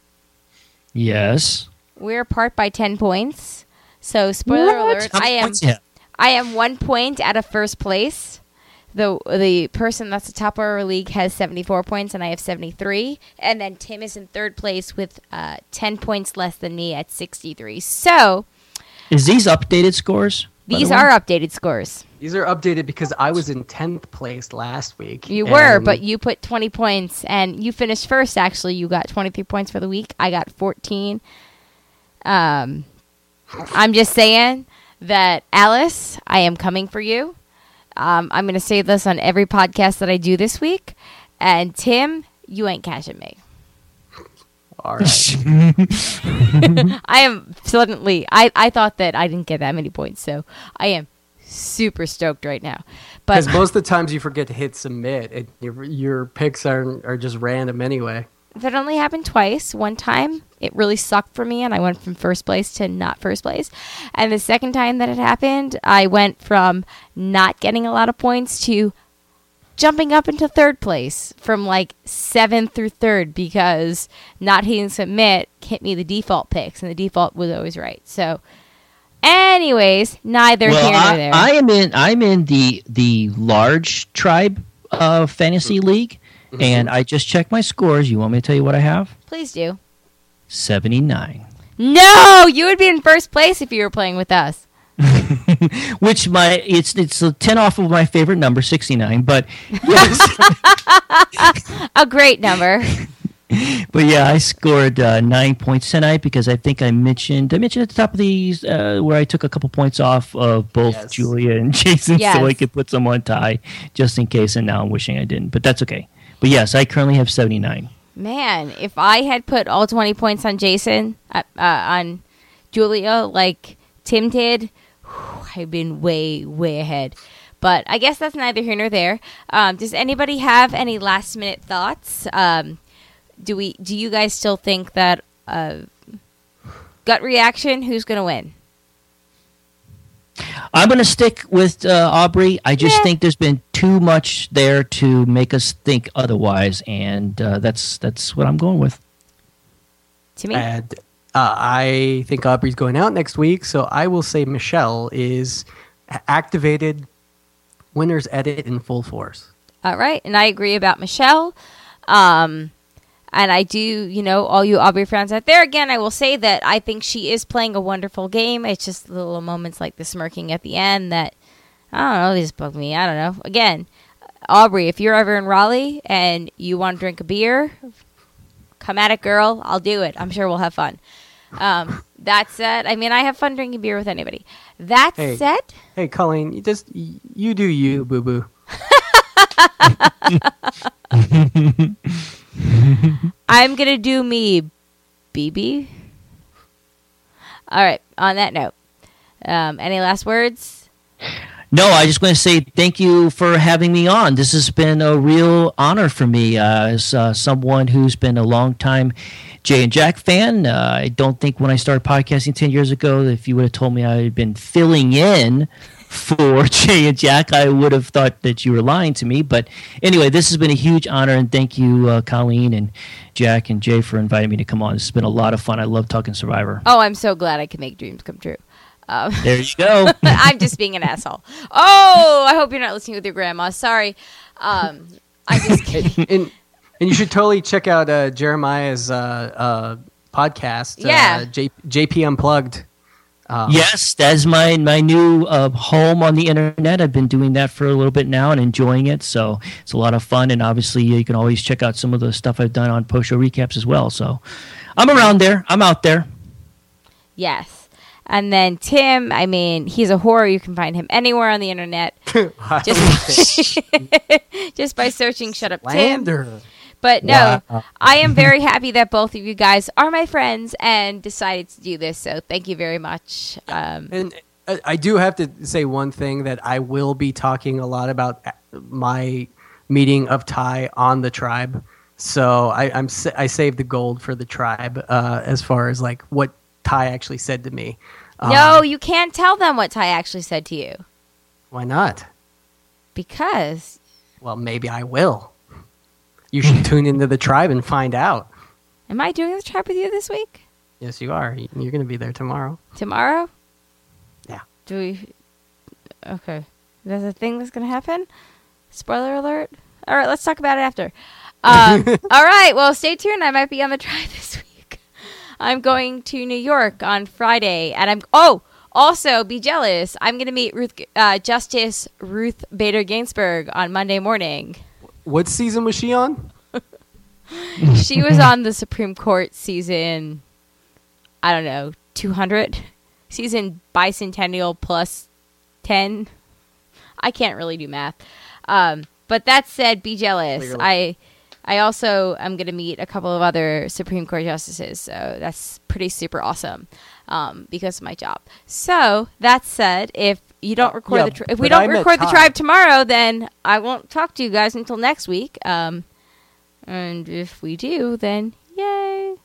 Yes. We're apart by 10 points. So, spoiler alert, I am 1 point out of first place. The person that's the top of our league has 74 points, and I have 73. And then Tim is in third place with 10 points less than me at 63. So, is these updated scores? These are updated scores. These are updated because I was in 10th place last week. You were, but you put 20 points, and you finished first, actually. You got 23 points for the week. I got 14. I'm just saying that, Alice, I am coming for you. I'm going to say this on every podcast that I do this week. And Tim, you ain't catching me. All right. I am suddenly, I thought that I didn't get that many points, so I am super stoked right now. Because most of the times you forget to hit submit. Your picks are just random anyway. That only happened twice. One time, it really sucked for me, and I went from first place to not first place. And the second time that it happened, I went from not getting a lot of points to jumping up into third place from like 7th through 3rd because not hitting submit hit me the default picks, and the default was always right. So, anyways, neither here nor there. I'm in the large tribe fantasy league. And I just checked my scores. You want me to tell you what I have? Please do. 79. No, you would be in first place if you were playing with us. Which it's a 10 off of my favorite number, 69. But yes. A great number. But yeah, I scored 9 points tonight because I think I mentioned at the top of these where I took a couple points off of both Julia and Jason so I could put some on tie just in case. And now I'm wishing I didn't, but that's okay. But yes, I currently have 79. Man, if I had put all 20 points on Jason, on Julia, like Tim did, I've been way, way ahead. But I guess that's neither here nor there. Does anybody have any last minute thoughts? Do you guys still think that gut reaction, who's going to win? I'm going to stick with Aubrey. I just think there's been too much there to make us think otherwise, and that's what I'm going with. To me? And I think Aubrey's going out next week, so I will say Michelle is activated winner's edit in full force. All right, and I agree about Michelle. And I do, all you Aubrey fans out there, again, I will say that I think she is playing a wonderful game. It's just little moments like the smirking at the end that, I don't know, they just bug me. I don't know. Again, Aubrey, if you're ever in Raleigh and you want to drink a beer, come at it, girl. I'll do it. I'm sure we'll have fun. That said, I have fun drinking beer with anybody. That said... Hey, Colleen, you do you, boo-boo. I'm going to do me, BB. All right, on that note, any last words? No, I just want to say thank you for having me on. This has been a real honor for me as someone who's been a long time Jay and Jack fan. I don't think when I started podcasting 10 years ago, if you would have told me I had been filling in for Jay and Jack, I would have thought that you were lying to me. But anyway, this has been a huge honor, and thank you, Colleen and Jack and Jay, for inviting me to come on. This has been a lot of fun. I love talking Survivor. Oh, I'm so glad I can make dreams come true. There you go. I'm just being an asshole. Oh, I hope you're not listening with your grandma. Sorry. I'm just kidding. And you should totally check out Jeremiah's podcast, JP Unplugged. Yes, that's my new home on the internet. I've been doing that for a little bit now and enjoying it. So it's a lot of fun. And obviously, you can always check out some of the stuff I've done on post-show recaps as well. So I'm around there. I'm out there. Yes. And then Tim, I mean, he's a horror. You can find him anywhere on the internet. just by searching Shut Up Slander. Tim. But no, I am very happy that both of you guys are my friends and decided to do this. So thank you very much. And I do have to say one thing, that I will be talking a lot about my meeting of Ty on the tribe. So I saved the gold for the tribe as far as like what Ty actually said to me. No, you can't tell them what Ty actually said to you. Why not? Because. Well, maybe I will. You should tune into the tribe and find out. Am I doing the tribe with you this week? Yes, you are. You're going to be there tomorrow. Tomorrow? Yeah. Do we? Okay. There's a thing that's going to happen? Spoiler alert? All right, let's talk about it after. All right, well, stay tuned. I might be on the tribe this week. I'm going to New York on Friday, and also, be jealous. I'm going to meet Justice Ruth Bader Ginsburg on Monday morning. What season was she on? She was on the Supreme Court season, I don't know, 200? Season bicentennial plus 10? I can't really do math. But that said, be jealous. Clearly. I also am going to meet a couple of other Supreme Court justices, so that's pretty super awesome because of my job. So, that said, if you don't record if we don't record the tribe tomorrow, then I won't talk to you guys until next week. And if we do, then yay.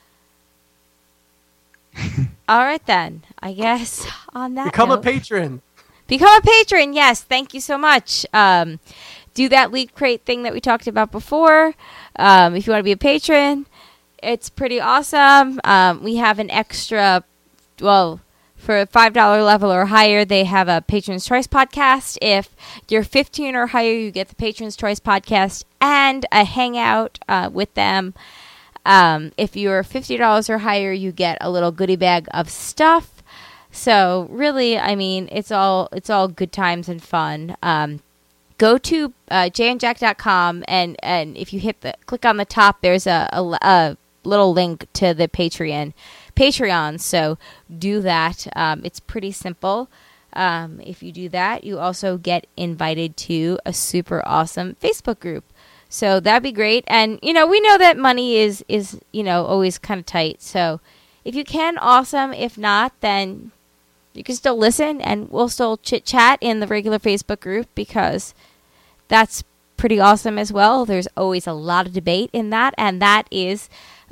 All right, then. I guess on that Become note, a patron. Become a patron, yes. Thank you so much. Do that Leap Crate thing that we talked about before. If you want to be a patron, it's pretty awesome. We have an extra, for a $5 level or higher, they have a Patron's Choice podcast. If you're 15 or higher, you get the Patron's Choice podcast and a hangout with them. If you're $50 or higher, you get a little goodie bag of stuff. So really, I mean, it's all good times and fun. Go to jayandjack.com and if you click on the top, there's a little link to the Patreon. So do that. It's pretty simple. If you do that, you also get invited to a super awesome Facebook group. So that'd be great. And, we know that money is always kind of tight. So if you can, awesome. If not, then you can still listen and we'll still chit chat in the regular Facebook group because that's pretty awesome as well. There's always a lot of debate in that. And that is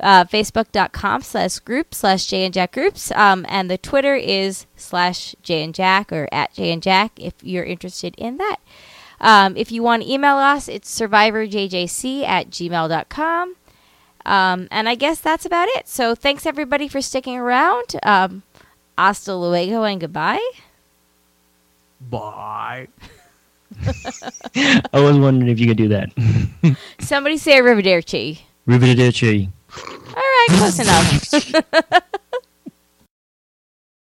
facebook.com/group/jayandjackgroups. And the Twitter is /jayandjack or @jayandjack if you're interested in that. If you want to email us, it's survivorjjc@gmail.com. And I guess that's about it. So thanks everybody for sticking around. Hasta luego and goodbye. Bye. I was wondering if you could do that. Somebody say arrivederci. Arrivederci. All right, close enough.